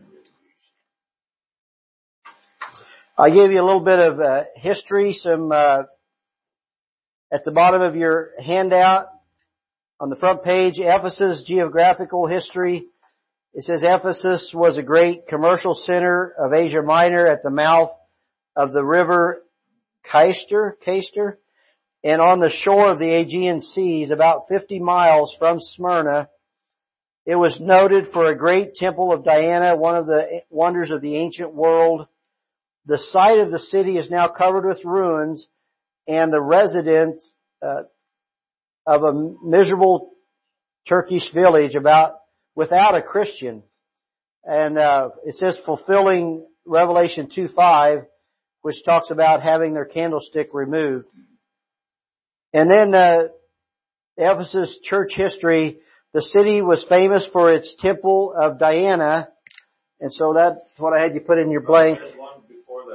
I gave you a little bit of history, some at the bottom of your handout on the front page, Ephesus geographical history. It says Ephesus was a great commercial center of Asia Minor at the mouth of the river Cayster, and on the shore of the Aegean Seas, about 50 miles from Smyrna. It was noted for a great temple of Diana, one of the wonders of the ancient world. The site of the city is now covered with ruins, and the residents of a miserable Turkish village without a Christian. And it says fulfilling Revelation 2:5, which talks about having their candlestick removed. And then Ephesus church history, the city was famous for its temple of Diana, and so that's what I had you put in your blank. One before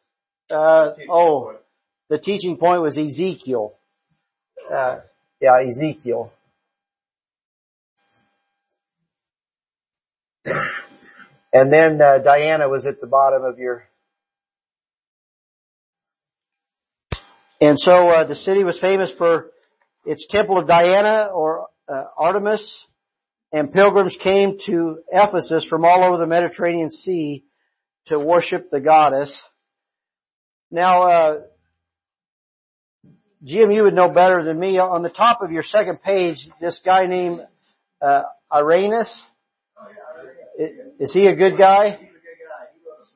The teaching point was Ezekiel. Ezekiel. And then Diana was at the bottom of your... And so the city was famous for its temple of Diana, or Artemis, and pilgrims came to Ephesus from all over the Mediterranean Sea to worship the goddess. Now, Jim, you would know better than me. On the top of your second page, this guy named Irenaeus, is he a good guy? He's a good guy. He was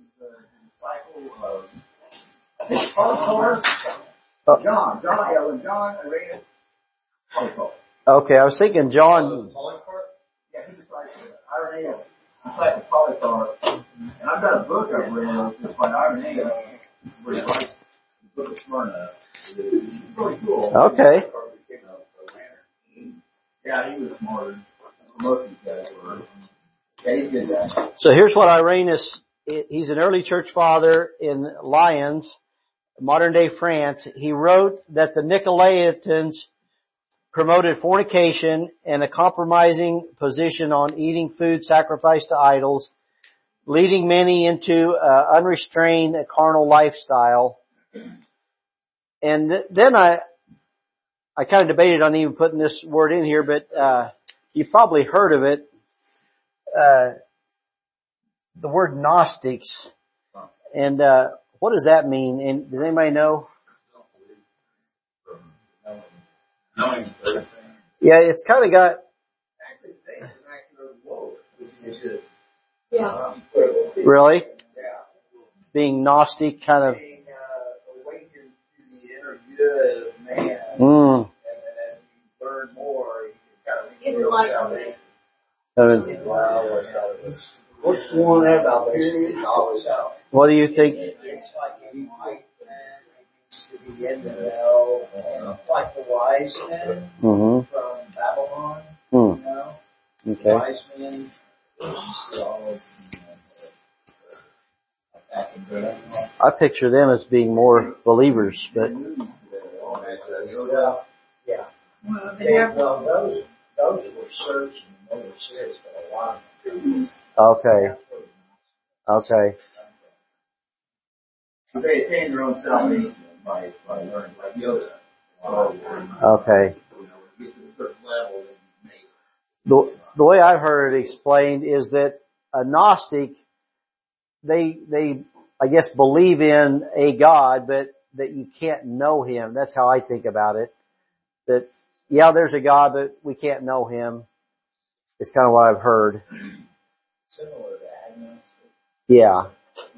a disciple of John Irenaeus Polycarp. Okay, I was thinking John. Yeah, he was like Irenaeus, disciple Polycarp. And I've got a book I've read that's by Irenaeus, where he writes the book of Smyrna. It's really cool. Okay. Yeah, he was smarter. Most of these guys were. Yeah, he's a good guy. So here's what Irenaeus he's an early church father in Lyons, modern day France. He wrote that the Nicolaitans promoted fornication and a compromising position on eating food sacrificed to idols, leading many into unrestrained carnal lifestyle. And then I kind of debated on even putting this word in here, but you've probably heard of it. The word Gnostics. And what does that mean? And does anybody know? Yeah, it's kind of got. Yeah. Really? Yeah. Being Gnostic, kind of. Being awakened to the inner good of man, and Mm. then as you learn more, you can kind of reach your Enlightenment. salvation. What's the one that about period? What do you think? It's like enlightenment, to be in the know, like the wise men Mm-hmm. from Babylon, Mm. you know, Okay. wise men. I picture them as being more believers, but Yeah. Well, those were searching and they were serious for a while. okay. Okay. They attain their own salvation by learning, like Yoda. Okay. Get to a certain level that you make. The way I've heard it explained is that a Gnostic, they, I guess, believe in a God, but that you can't know Him. That's how I think about it. That, yeah, there's a God, but we can't know Him. It's kind of what I've heard. Similar to Agnostic. Yeah.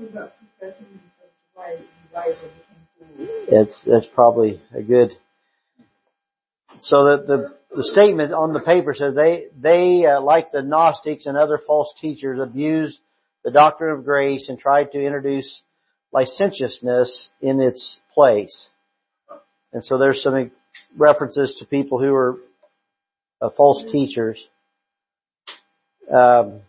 That's probably a good. So that the statement on the paper says they like the Gnostics and other false teachers abused the doctrine of grace and tried to introduce licentiousness in its place. And so there's some references to people who are false teachers. Now,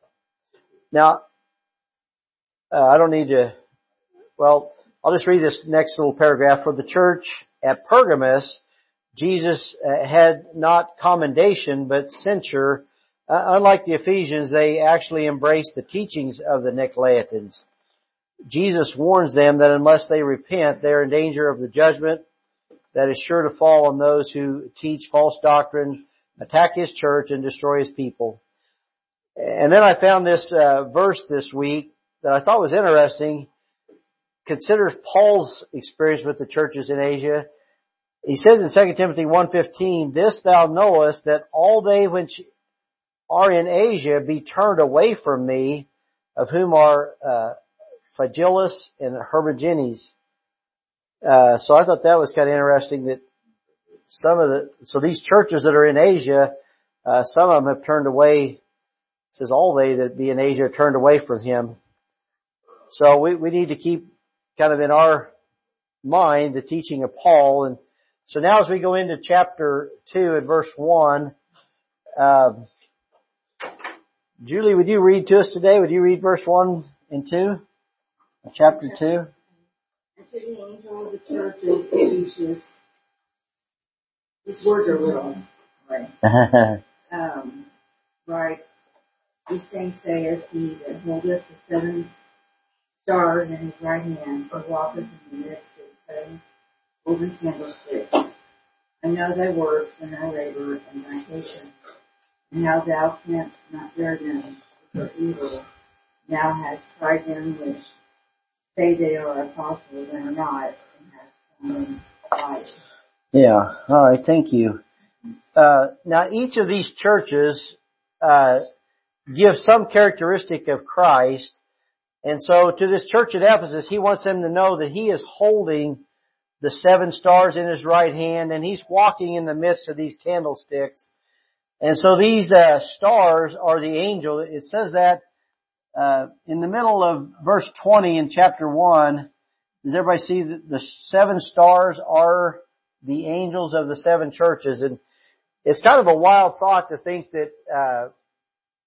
I don't need to, well, I'll just read this next little paragraph. For the church at Pergamos, Jesus had not commendation, but censure. Unlike the Ephesians, they actually embraced the teachings of the Nicolaitans. Jesus warns them that unless they repent, they are in danger of the judgment that is sure to fall on those who teach false doctrine, attack His church, and destroy His people. And then I found this verse this week that I thought was interesting. Considers Paul's experience with the churches in Asia. He says in 2 Timothy 1:15, "This thou knowest, that all they which are in Asia be turned away from me, of whom are Phygellus and Hermogenes." So I thought that was kind of interesting that so these churches that are in Asia, some of them have turned away. It says all they that be in Asia turned away from Him. So we need to keep kind of in our mind the teaching of Paul. And so now as we go into chapter 2 and verse 1, Julie, would you read to us today? Would you read verse 1 and 2 of chapter 2? And to the angel of the church of Ephesus, these words are little, right? Right. These things saith he that holdeth the 7 stars in his right hand, and walketh in the midst of 7 golden candlesticks. I know thy works, and thy labor, and thy patience, and how thou canst not bear them for evil. Thou hast tried them which say they are apostles and are not, and hast found them liars. Yeah. All right. Thank you. Now each of these churches, give some characteristic of Christ. And so to this church at Ephesus, he wants them to know that he is holding the 7 stars in his right hand, and he's walking in the midst of these candlesticks. And so these stars are the angel. It says that in the middle of verse 20 in chapter 1. Does everybody see that the 7 stars are the angels of the 7 churches? And it's kind of a wild thought to think that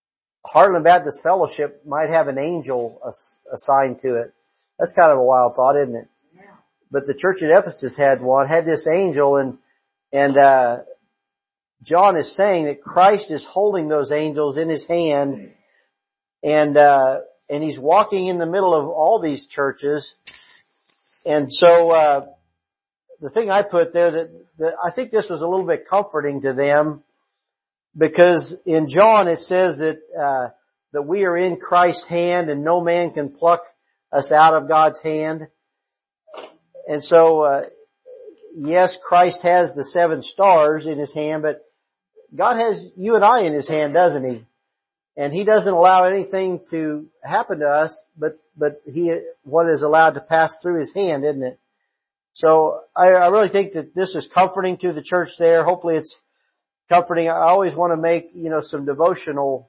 Heartland Baptist Fellowship might have an angel assigned to it. That's kind of a wild thought, isn't it? Yeah. But the church at Ephesus had this angel, and John is saying that Christ is holding those angels in his hand, and he's walking in the middle of all these churches. And so, the thing I put there that I think this was a little bit comforting to them, because in John it says that we are in Christ's hand and no man can pluck us out of God's hand. And so, yes, Christ has the 7 stars in his hand, but God has you and I in his hand, doesn't he? And he doesn't allow anything to happen to us, but what is allowed to pass through his hand, isn't it? So I really think that this is comforting to the church there. Hopefully it's comforting. I always want to make, some devotional,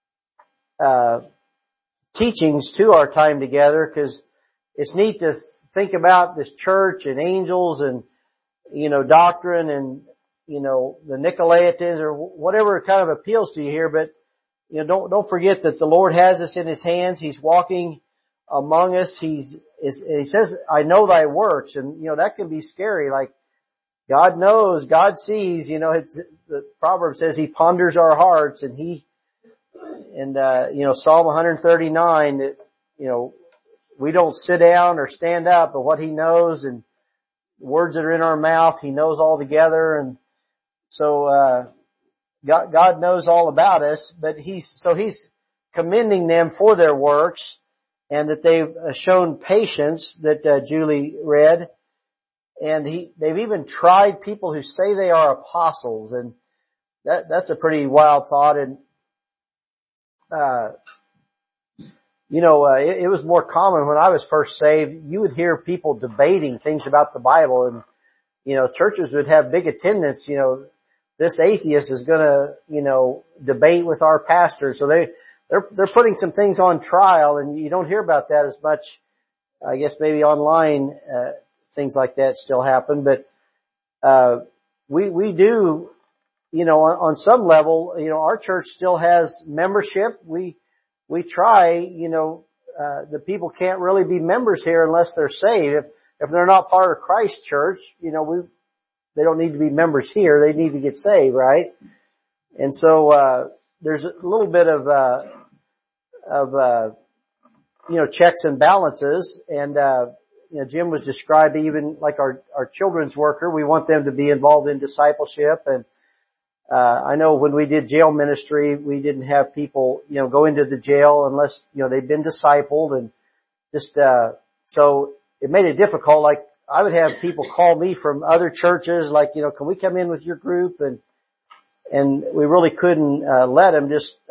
teachings to our time together, because it's neat to think about this church and angels and, doctrine and, the Nicolaitans or whatever kind of appeals to you here. But, don't forget that the Lord has us in his hands. He's walking among us. He says, I know thy works. And, that can be scary. Like, God knows, God sees, the proverb says he ponders our hearts, and Psalm 139, that, we don't sit down or stand up, but what he knows and words that are in our mouth, he knows all together. And so, God knows all about us, but he's commending them for their works, and that they've shown patience that Julie read. And they've even tried people who say they are apostles, and that's a pretty wild thought. And, it was more common when I was first saved. You would hear people debating things about the Bible, and, churches would have big attendance. This atheist is gonna, debate with our pastor. So they're putting some things on trial, and you don't hear about that as much. I guess maybe online, things like that still happen, but, we do, on some level, our church still has membership. We try, the people can't really be members here unless they're saved. If they're not part of Christ Church, they don't need to be members here. They need to get saved, right? And so, there's a little bit of checks and balances. And, Jim was describing even like our children's worker. We want them to be involved in discipleship. And, I know when we did jail ministry, we didn't have people, go into the jail unless, they've been discipled, and just, so it made it difficult. Like, I would have people call me from other churches, like, can we come in with your group? And we really couldn't, let them just,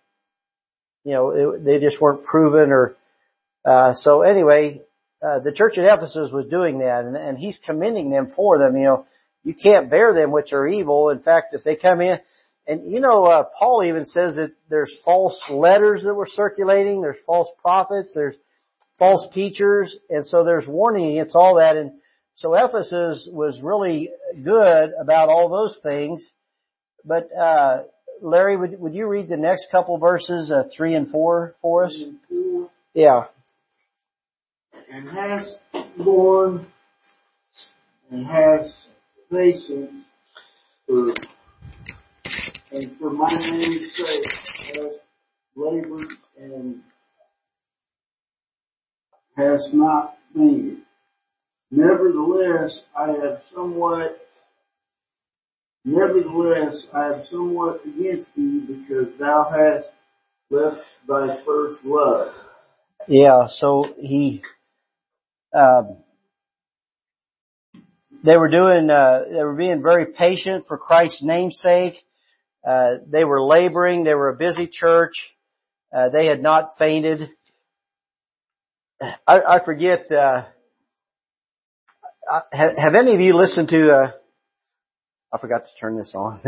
they just weren't proven or, so anyway, the church at Ephesus was doing that, and he's commending them for them. You can't bear them which are evil. In fact, if they come in, and Paul even says that there's false letters that were circulating, there's false prophets, there's false teachers, and so there's warning against all that. And so Ephesus was really good about all those things. But Larry, would you read the next couple verses, 3 and 4 for us? Yeah. And has borne and has patience for my name's sake, has labored and has not fainted. Nevertheless, I have somewhat against thee, because thou hast left thy first love. Yeah, so they were being very patient for Christ's name's sake. They were laboring. They were a busy church. They had not fainted. I forget, have any of you listened to, I forgot to turn this on.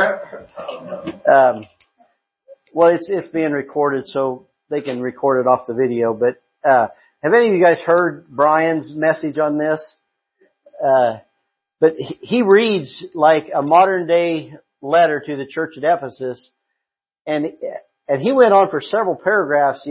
Well, it's being recorded, so they can record it off the video, but, have any of you guys heard Brian's message on this? But he reads like a modern day letter to the church at Ephesus, and And he went on for several paragraphs,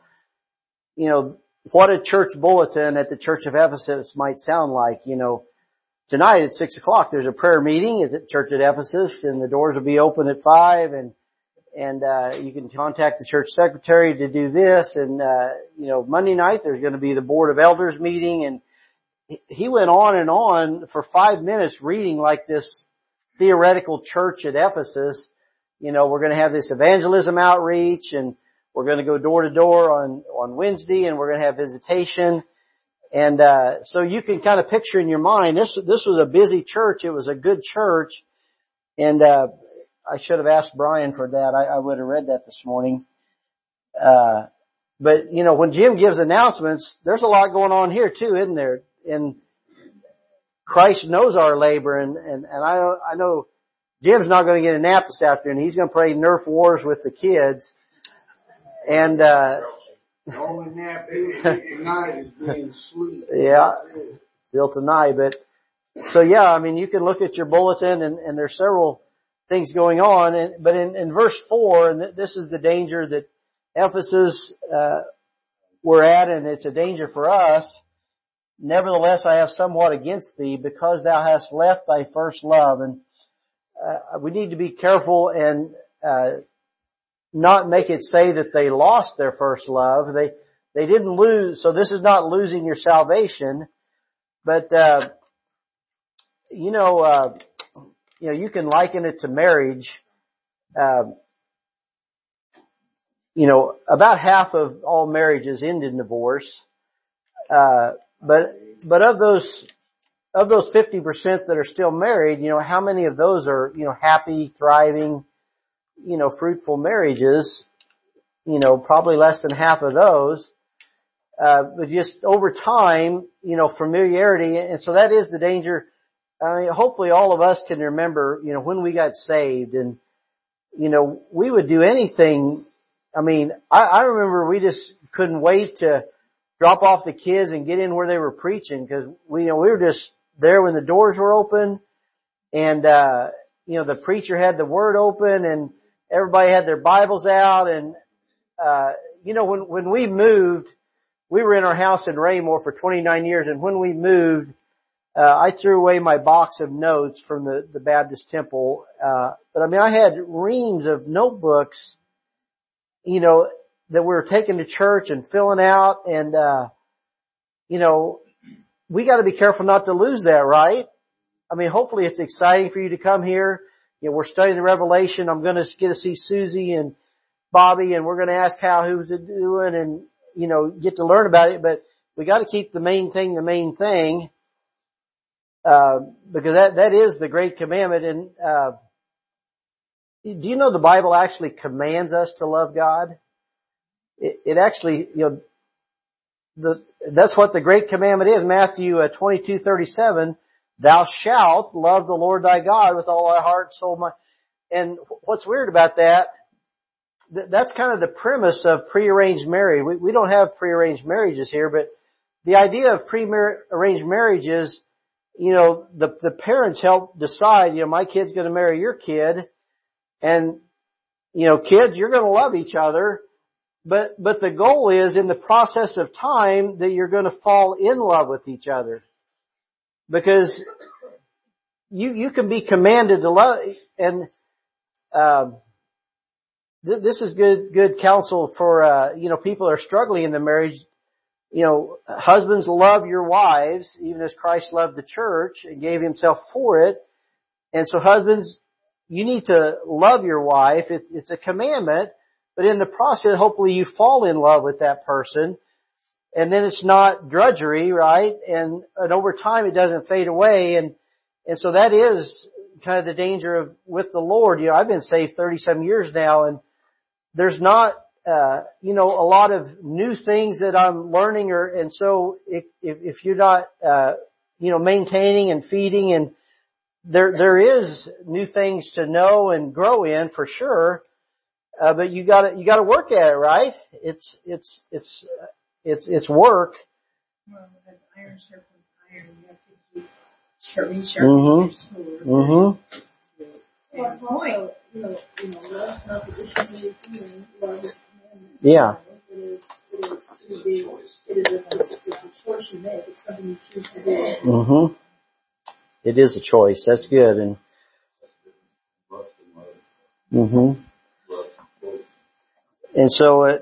what a church bulletin at the Church of Ephesus might sound like. Tonight at 6:00 there's a prayer meeting at the church at Ephesus, and the doors will be open at 5, and you can contact the church secretary to do this, and Monday night there's going to be the board of elders meeting, and he went on and on for 5 minutes reading like this theoretical church at Ephesus. We're going to have this evangelism outreach, and we're going to go door to door on Wednesday, and we're going to have visitation. And so you can kind of picture in your mind, this was a busy church. It was a good church. And I should have asked Brian for that. I would have read that this morning. But when Jim gives announcements, there's a lot going on here too, isn't there? And Christ knows our labor, and I know Jim's not going to get a nap this afternoon. He's going to play Nerf Wars with the kids. And The only nap tonight is being asleep. Yeah, still tonight. But so you can look at your bulletin, and there's several things going on. But in verse 4, and this is the danger that Ephesus we're at, and it's a danger for us. Nevertheless, I have somewhat against thee, because thou hast left thy first love. And we need to be careful and not make it say that they lost their first love. They didn't lose, so this is not losing your salvation, but you can liken it to marriage. About half of all marriages end in divorce. But of those 50% that are still married, how many of those are, happy, thriving, fruitful marriages? Probably less than half of those. But just over time, familiarity. And so that is the danger. Hopefully all of us can remember, when we got saved, and, we would do anything. I remember we just couldn't wait to drop off the kids and get in where they were preaching, because we were just there when the doors were open, and, the preacher had the word open, and everybody had their Bibles out. And, when we moved, we were in our house in Raymore for 29 years. And when we moved, I threw away my box of notes from the Baptist temple. But I had reams of notebooks, that we were taking to church and filling out. And, we got to be careful not to lose that, right? Hopefully it's exciting for you to come here. We're studying the Revelation. I'm going to get to see Susie and Bobby, and we're going to ask how who's it doing, and, get to learn about it. But we got to keep the main thing, because that is the great commandment. And, do you know the Bible actually commands us to love God? It actually, that's what the great commandment is. Matthew 22:37, thou shalt love the Lord thy God with all thy heart, soul, mind. And what's weird about that's kind of the premise of prearranged marriage. We don't have prearranged marriages here, but the idea of prearranged marriage is, the parents help decide, my kid's going to marry your kid, and, kids, you're going to love each other. But the goal is, in the process of time, that you're going to fall in love with each other. Because you can be commanded to love, and this is good counsel for people that are struggling in the marriage. Husbands, love your wives, even as Christ loved the church and gave himself for it. And so husbands, you need to love your wife. It's a commandment, but in the process, hopefully you fall in love with that person. And then it's not drudgery, right? And over time it doesn't fade away. And so that is kind of the danger with the Lord. I've been saved 37 years now, and there's not, a lot of new things that I'm learning, and so if you're not, maintaining and feeding, and there is new things to know and grow in for sure. But you gotta work at it, right? It's work. Well, as iron sharpens iron, you have to keep sharpening your sword. Well, it's also, love's not the issue of your feeling. Love Yeah. It's a choice you make. It's something you choose to do. Mm-hmm. It is a choice. That's good. And mm-hmm. And so,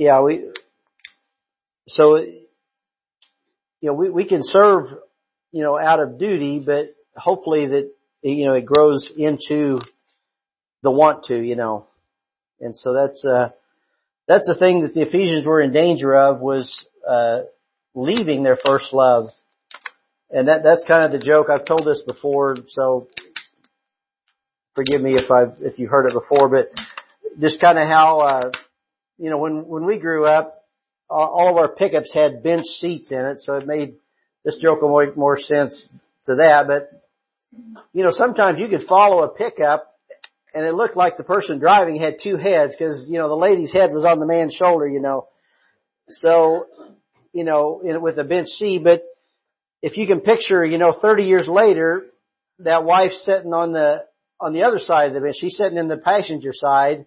we can serve, out of duty, but hopefully that, it grows into the want to, And so that's the thing that the Ephesians were in danger of was, leaving their first love. And that's kind of the joke. I've told this before, so forgive me if you've heard it before, but just kind of how, when we grew up, all of our pickups had bench seats in it, so it made this joke will make more sense to that. But, sometimes you could follow a pickup and it looked like the person driving had two heads because, the lady's head was on the man's shoulder, So, with a bench seat, but if you can picture, 30 years later, that wife sitting on the other side of the bench, she's sitting in the passenger side.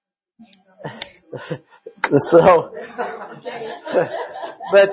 So, but,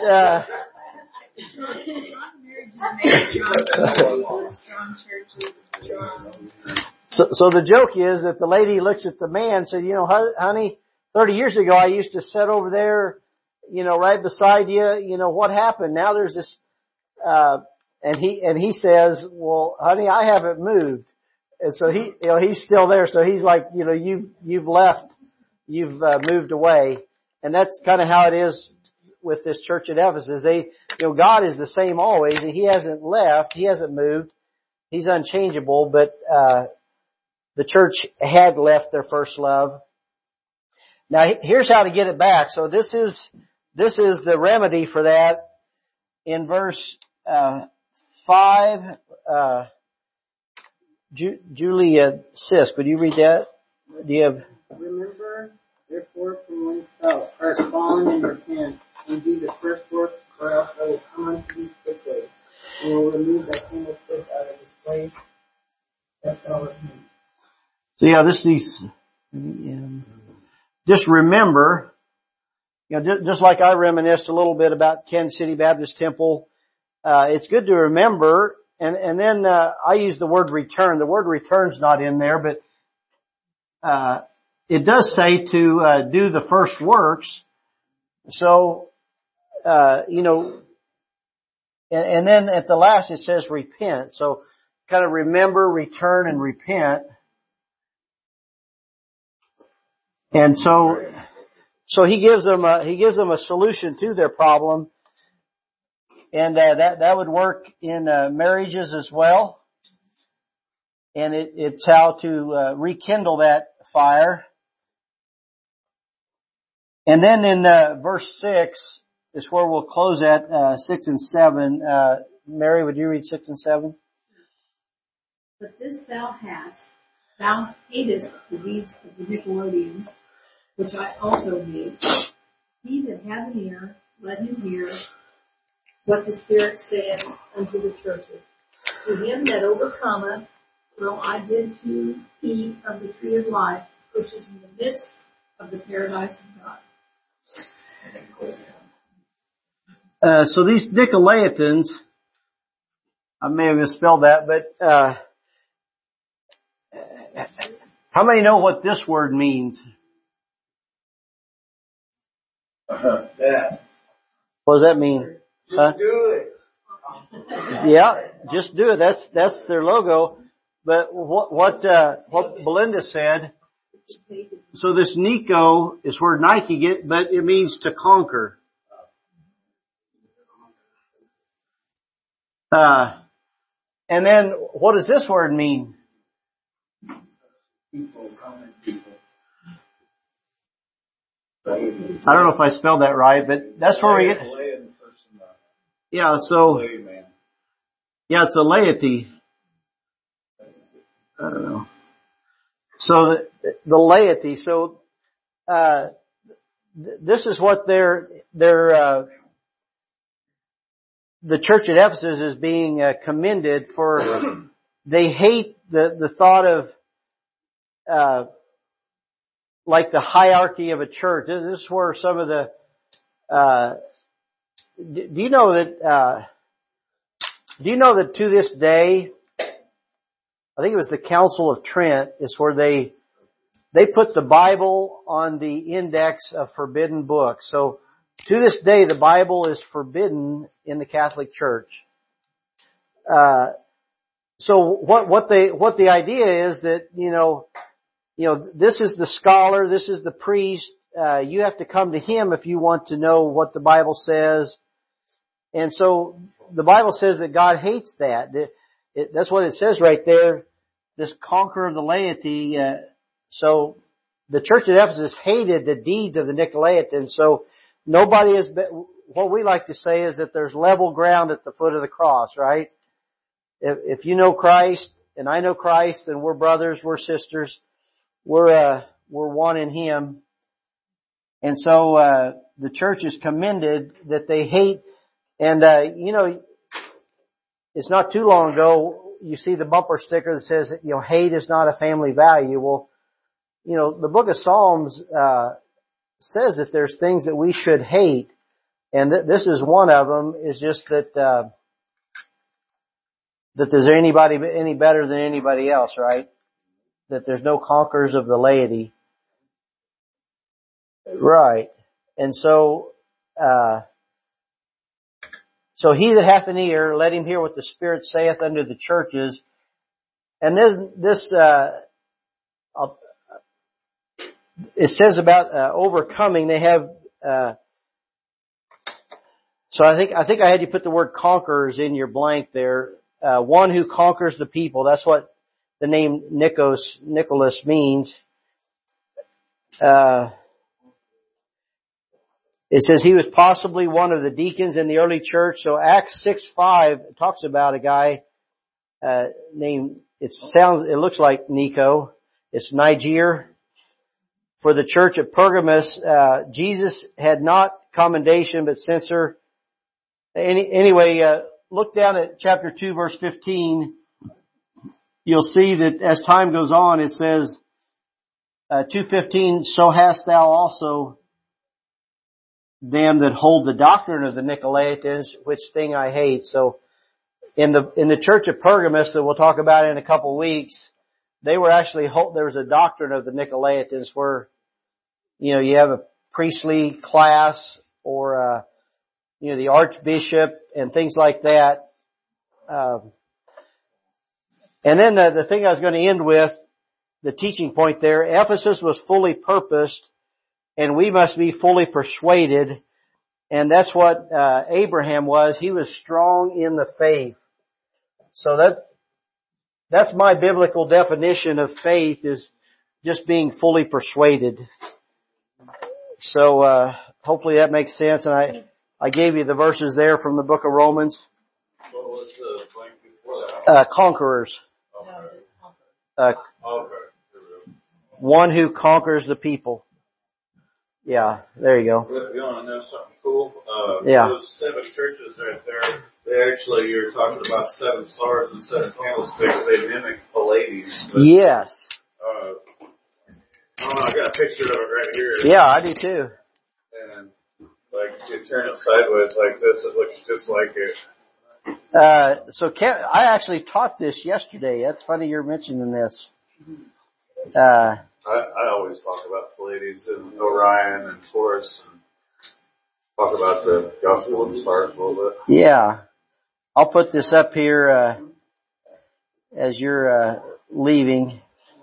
so the joke is that the lady looks at the man and said, honey, 30 years ago I used to sit over there, right beside you, what happened? Now there's this, and he says, well, honey, I haven't moved. And so he's still there. So he's like, you've left, you've moved away. And that's kind of how it is with this church at Ephesus. God is the same always, and He hasn't left, He hasn't moved, He's unchangeable, but, the church had left their first love. Now here's how to get it back. So this is the remedy for that in verse, 5, Julia Sisk, would you read that? Do you have? Remember, therefore, from whence thou art fallen, and repent, and do the first work, or else I will come unto thee quickly, and will remove thy candlestick out of his place. That's all it means. So just remember, just like I reminisced a little bit about Kansas City Baptist Temple, it's good to remember, and then, I use the word return. The word return's not in there, but, it does say to, do the first works. So, and then at the last it says repent. So kind of remember, return, and repent. And so he gives them a solution to their problem. And, that would work in, marriages as well. And it's how to, rekindle that fire. And then in, verse 6 is where we'll close at, 6 and 7. Mary, would you read 6 and 7? But this thou hast, thou hatest the deeds of the Nicolaitans, which I also hate. He that hath an ear, let him hear what the Spirit saith unto the churches. To him that overcometh, will I give to eat of the tree of life, which is in the midst of the paradise of God. So these Nicolaitans, I may have misspelled that, but, how many know what this word means? Yeah. What does that mean? Just do it. Yeah, just do it. That's their logo. But what Belinda said, so this Nico is where Nike get, but it means to conquer. And then what does this word mean? People, common people. I don't know if I spelled that right, but that's where we get. Yeah, so. Yeah, it's a laity. I don't know. So the laity. So this is what the church at Ephesus is being commended for. They hate the thought of like the hierarchy of a church. This is where some of the, do you know that to this day, I think it was the Council of Trent is where they put the Bible on the index of forbidden books. So to this day, the Bible is forbidden in the Catholic Church. So what the idea is that, this is the scholar, this is the priest, you have to come to him if you want to know what the Bible says. And so the Bible says that God hates that. That's what it says right there, this conqueror of the laity. So the church at Ephesus hated the deeds of the Nicolaitans. So nobody is, what we like to say is that there's level ground at the foot of the cross, right? If you know Christ and I know Christ, then we're brothers, we're sisters, we're one in Him. And so, the church is commended that they hate, and, it's not too long ago, you see the bumper sticker that says, hate is not a family value. Well, the book of Psalms, says that there's things that we should hate, and this is one of them, is just that there's anybody any better than anybody else, right? That there's no conquerors of the laity. Right. And so, so he that hath an ear, let him hear what the Spirit saith unto the churches. And then this, it says about, overcoming. They have, so I think I had you put the word conquerors in your blank there. One who conquers the people. That's what the name Nicholas means. It says he was possibly one of the deacons in the early church. So Acts 6:5 talks about a guy, named, it looks like Nico. It's Niger. For the church at Pergamus, Jesus had not commendation but censure. Anyway, look down at chapter 2 verse 15. You'll see that as time goes on, it says, 2:15, so hast thou also them that hold the doctrine of the Nicolaitans, which thing I hate. So in the church of Pergamus that we'll talk about in a couple of weeks, they were actually, there was a doctrine of the Nicolaitans where, you have a priestly class or, the archbishop and things like that. And then the thing I was going to end with, the teaching point there, Ephesus was fully purposed and we must be fully persuaded. And that's what Abraham was. He was strong in the faith. So that's my biblical definition of faith, is just being fully persuaded. So hopefully that makes sense. And I gave you the verses there from the book of Romans. What was the blank before that? Conquerors. One who conquers the people. Yeah, there you go. You want to know something cool? Yeah. Those 7 churches right there, you're talking about 7 stars and 7 candlesticks. They mimic Pallades. Yes. I don't know, I got a picture of it right here. Yeah, I do too. And if you turn it sideways like this, it looks just like it. So I actually taught this yesterday. That's funny you're mentioning this. I always talk about Pallades and Orion and Taurus and talk about the gospel of the stars a little bit. Yeah. I'll put this up here, as you're, leaving.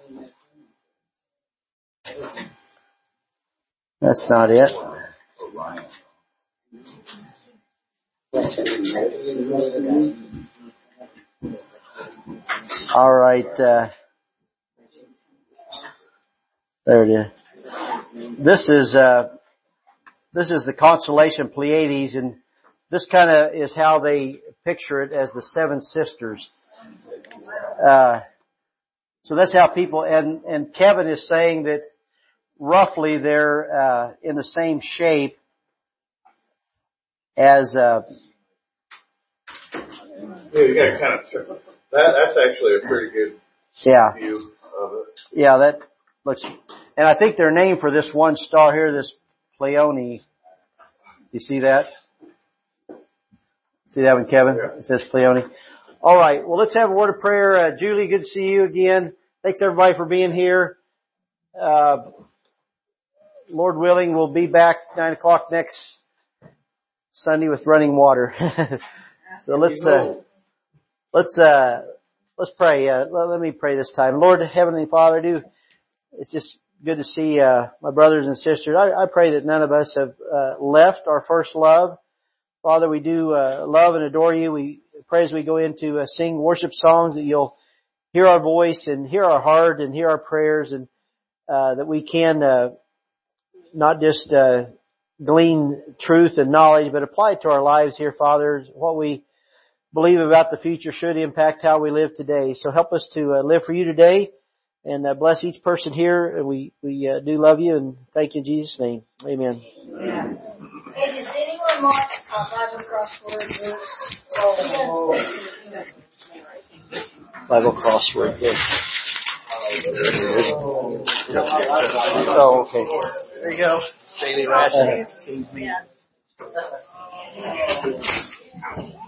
That's not it. Orion. All right, there it is. This is the constellation Pleiades, and this kind of is how they picture it, as the 7 sisters. So that's how people, and Kevin is saying that roughly they're, in the same shape as, Yeah, you gotta kind of turn. That's actually a pretty good view of it. Yeah, that looks And I think their name for this one star here, this Pleione. You see that? See that one, Kevin? It says Pleione. All right. Well, let's have a word of prayer. Julie, good to see you again. Thanks everybody for being here. Lord willing, we'll be back 9 o'clock next Sunday with running water. So let's pray. Let me pray this time. Lord, Heavenly Father, it's just good to see, my brothers and sisters. I pray that none of us have, left our first love. Father, we do, love and adore you. We pray as we go into, sing worship songs that you'll hear our voice and hear our heart and hear our prayers, and, that we can, not just, glean truth and knowledge, but apply it to our lives here, Father. What we believe about the future should impact how we live today. So help us to live for you today, and bless each person here. And we do love you and thank you in Jesus' name. Amen. Yeah. Hey, does anyone want Bible crossword? Bible crossword. Oh, okay. There you go. Daily ration. Yeah.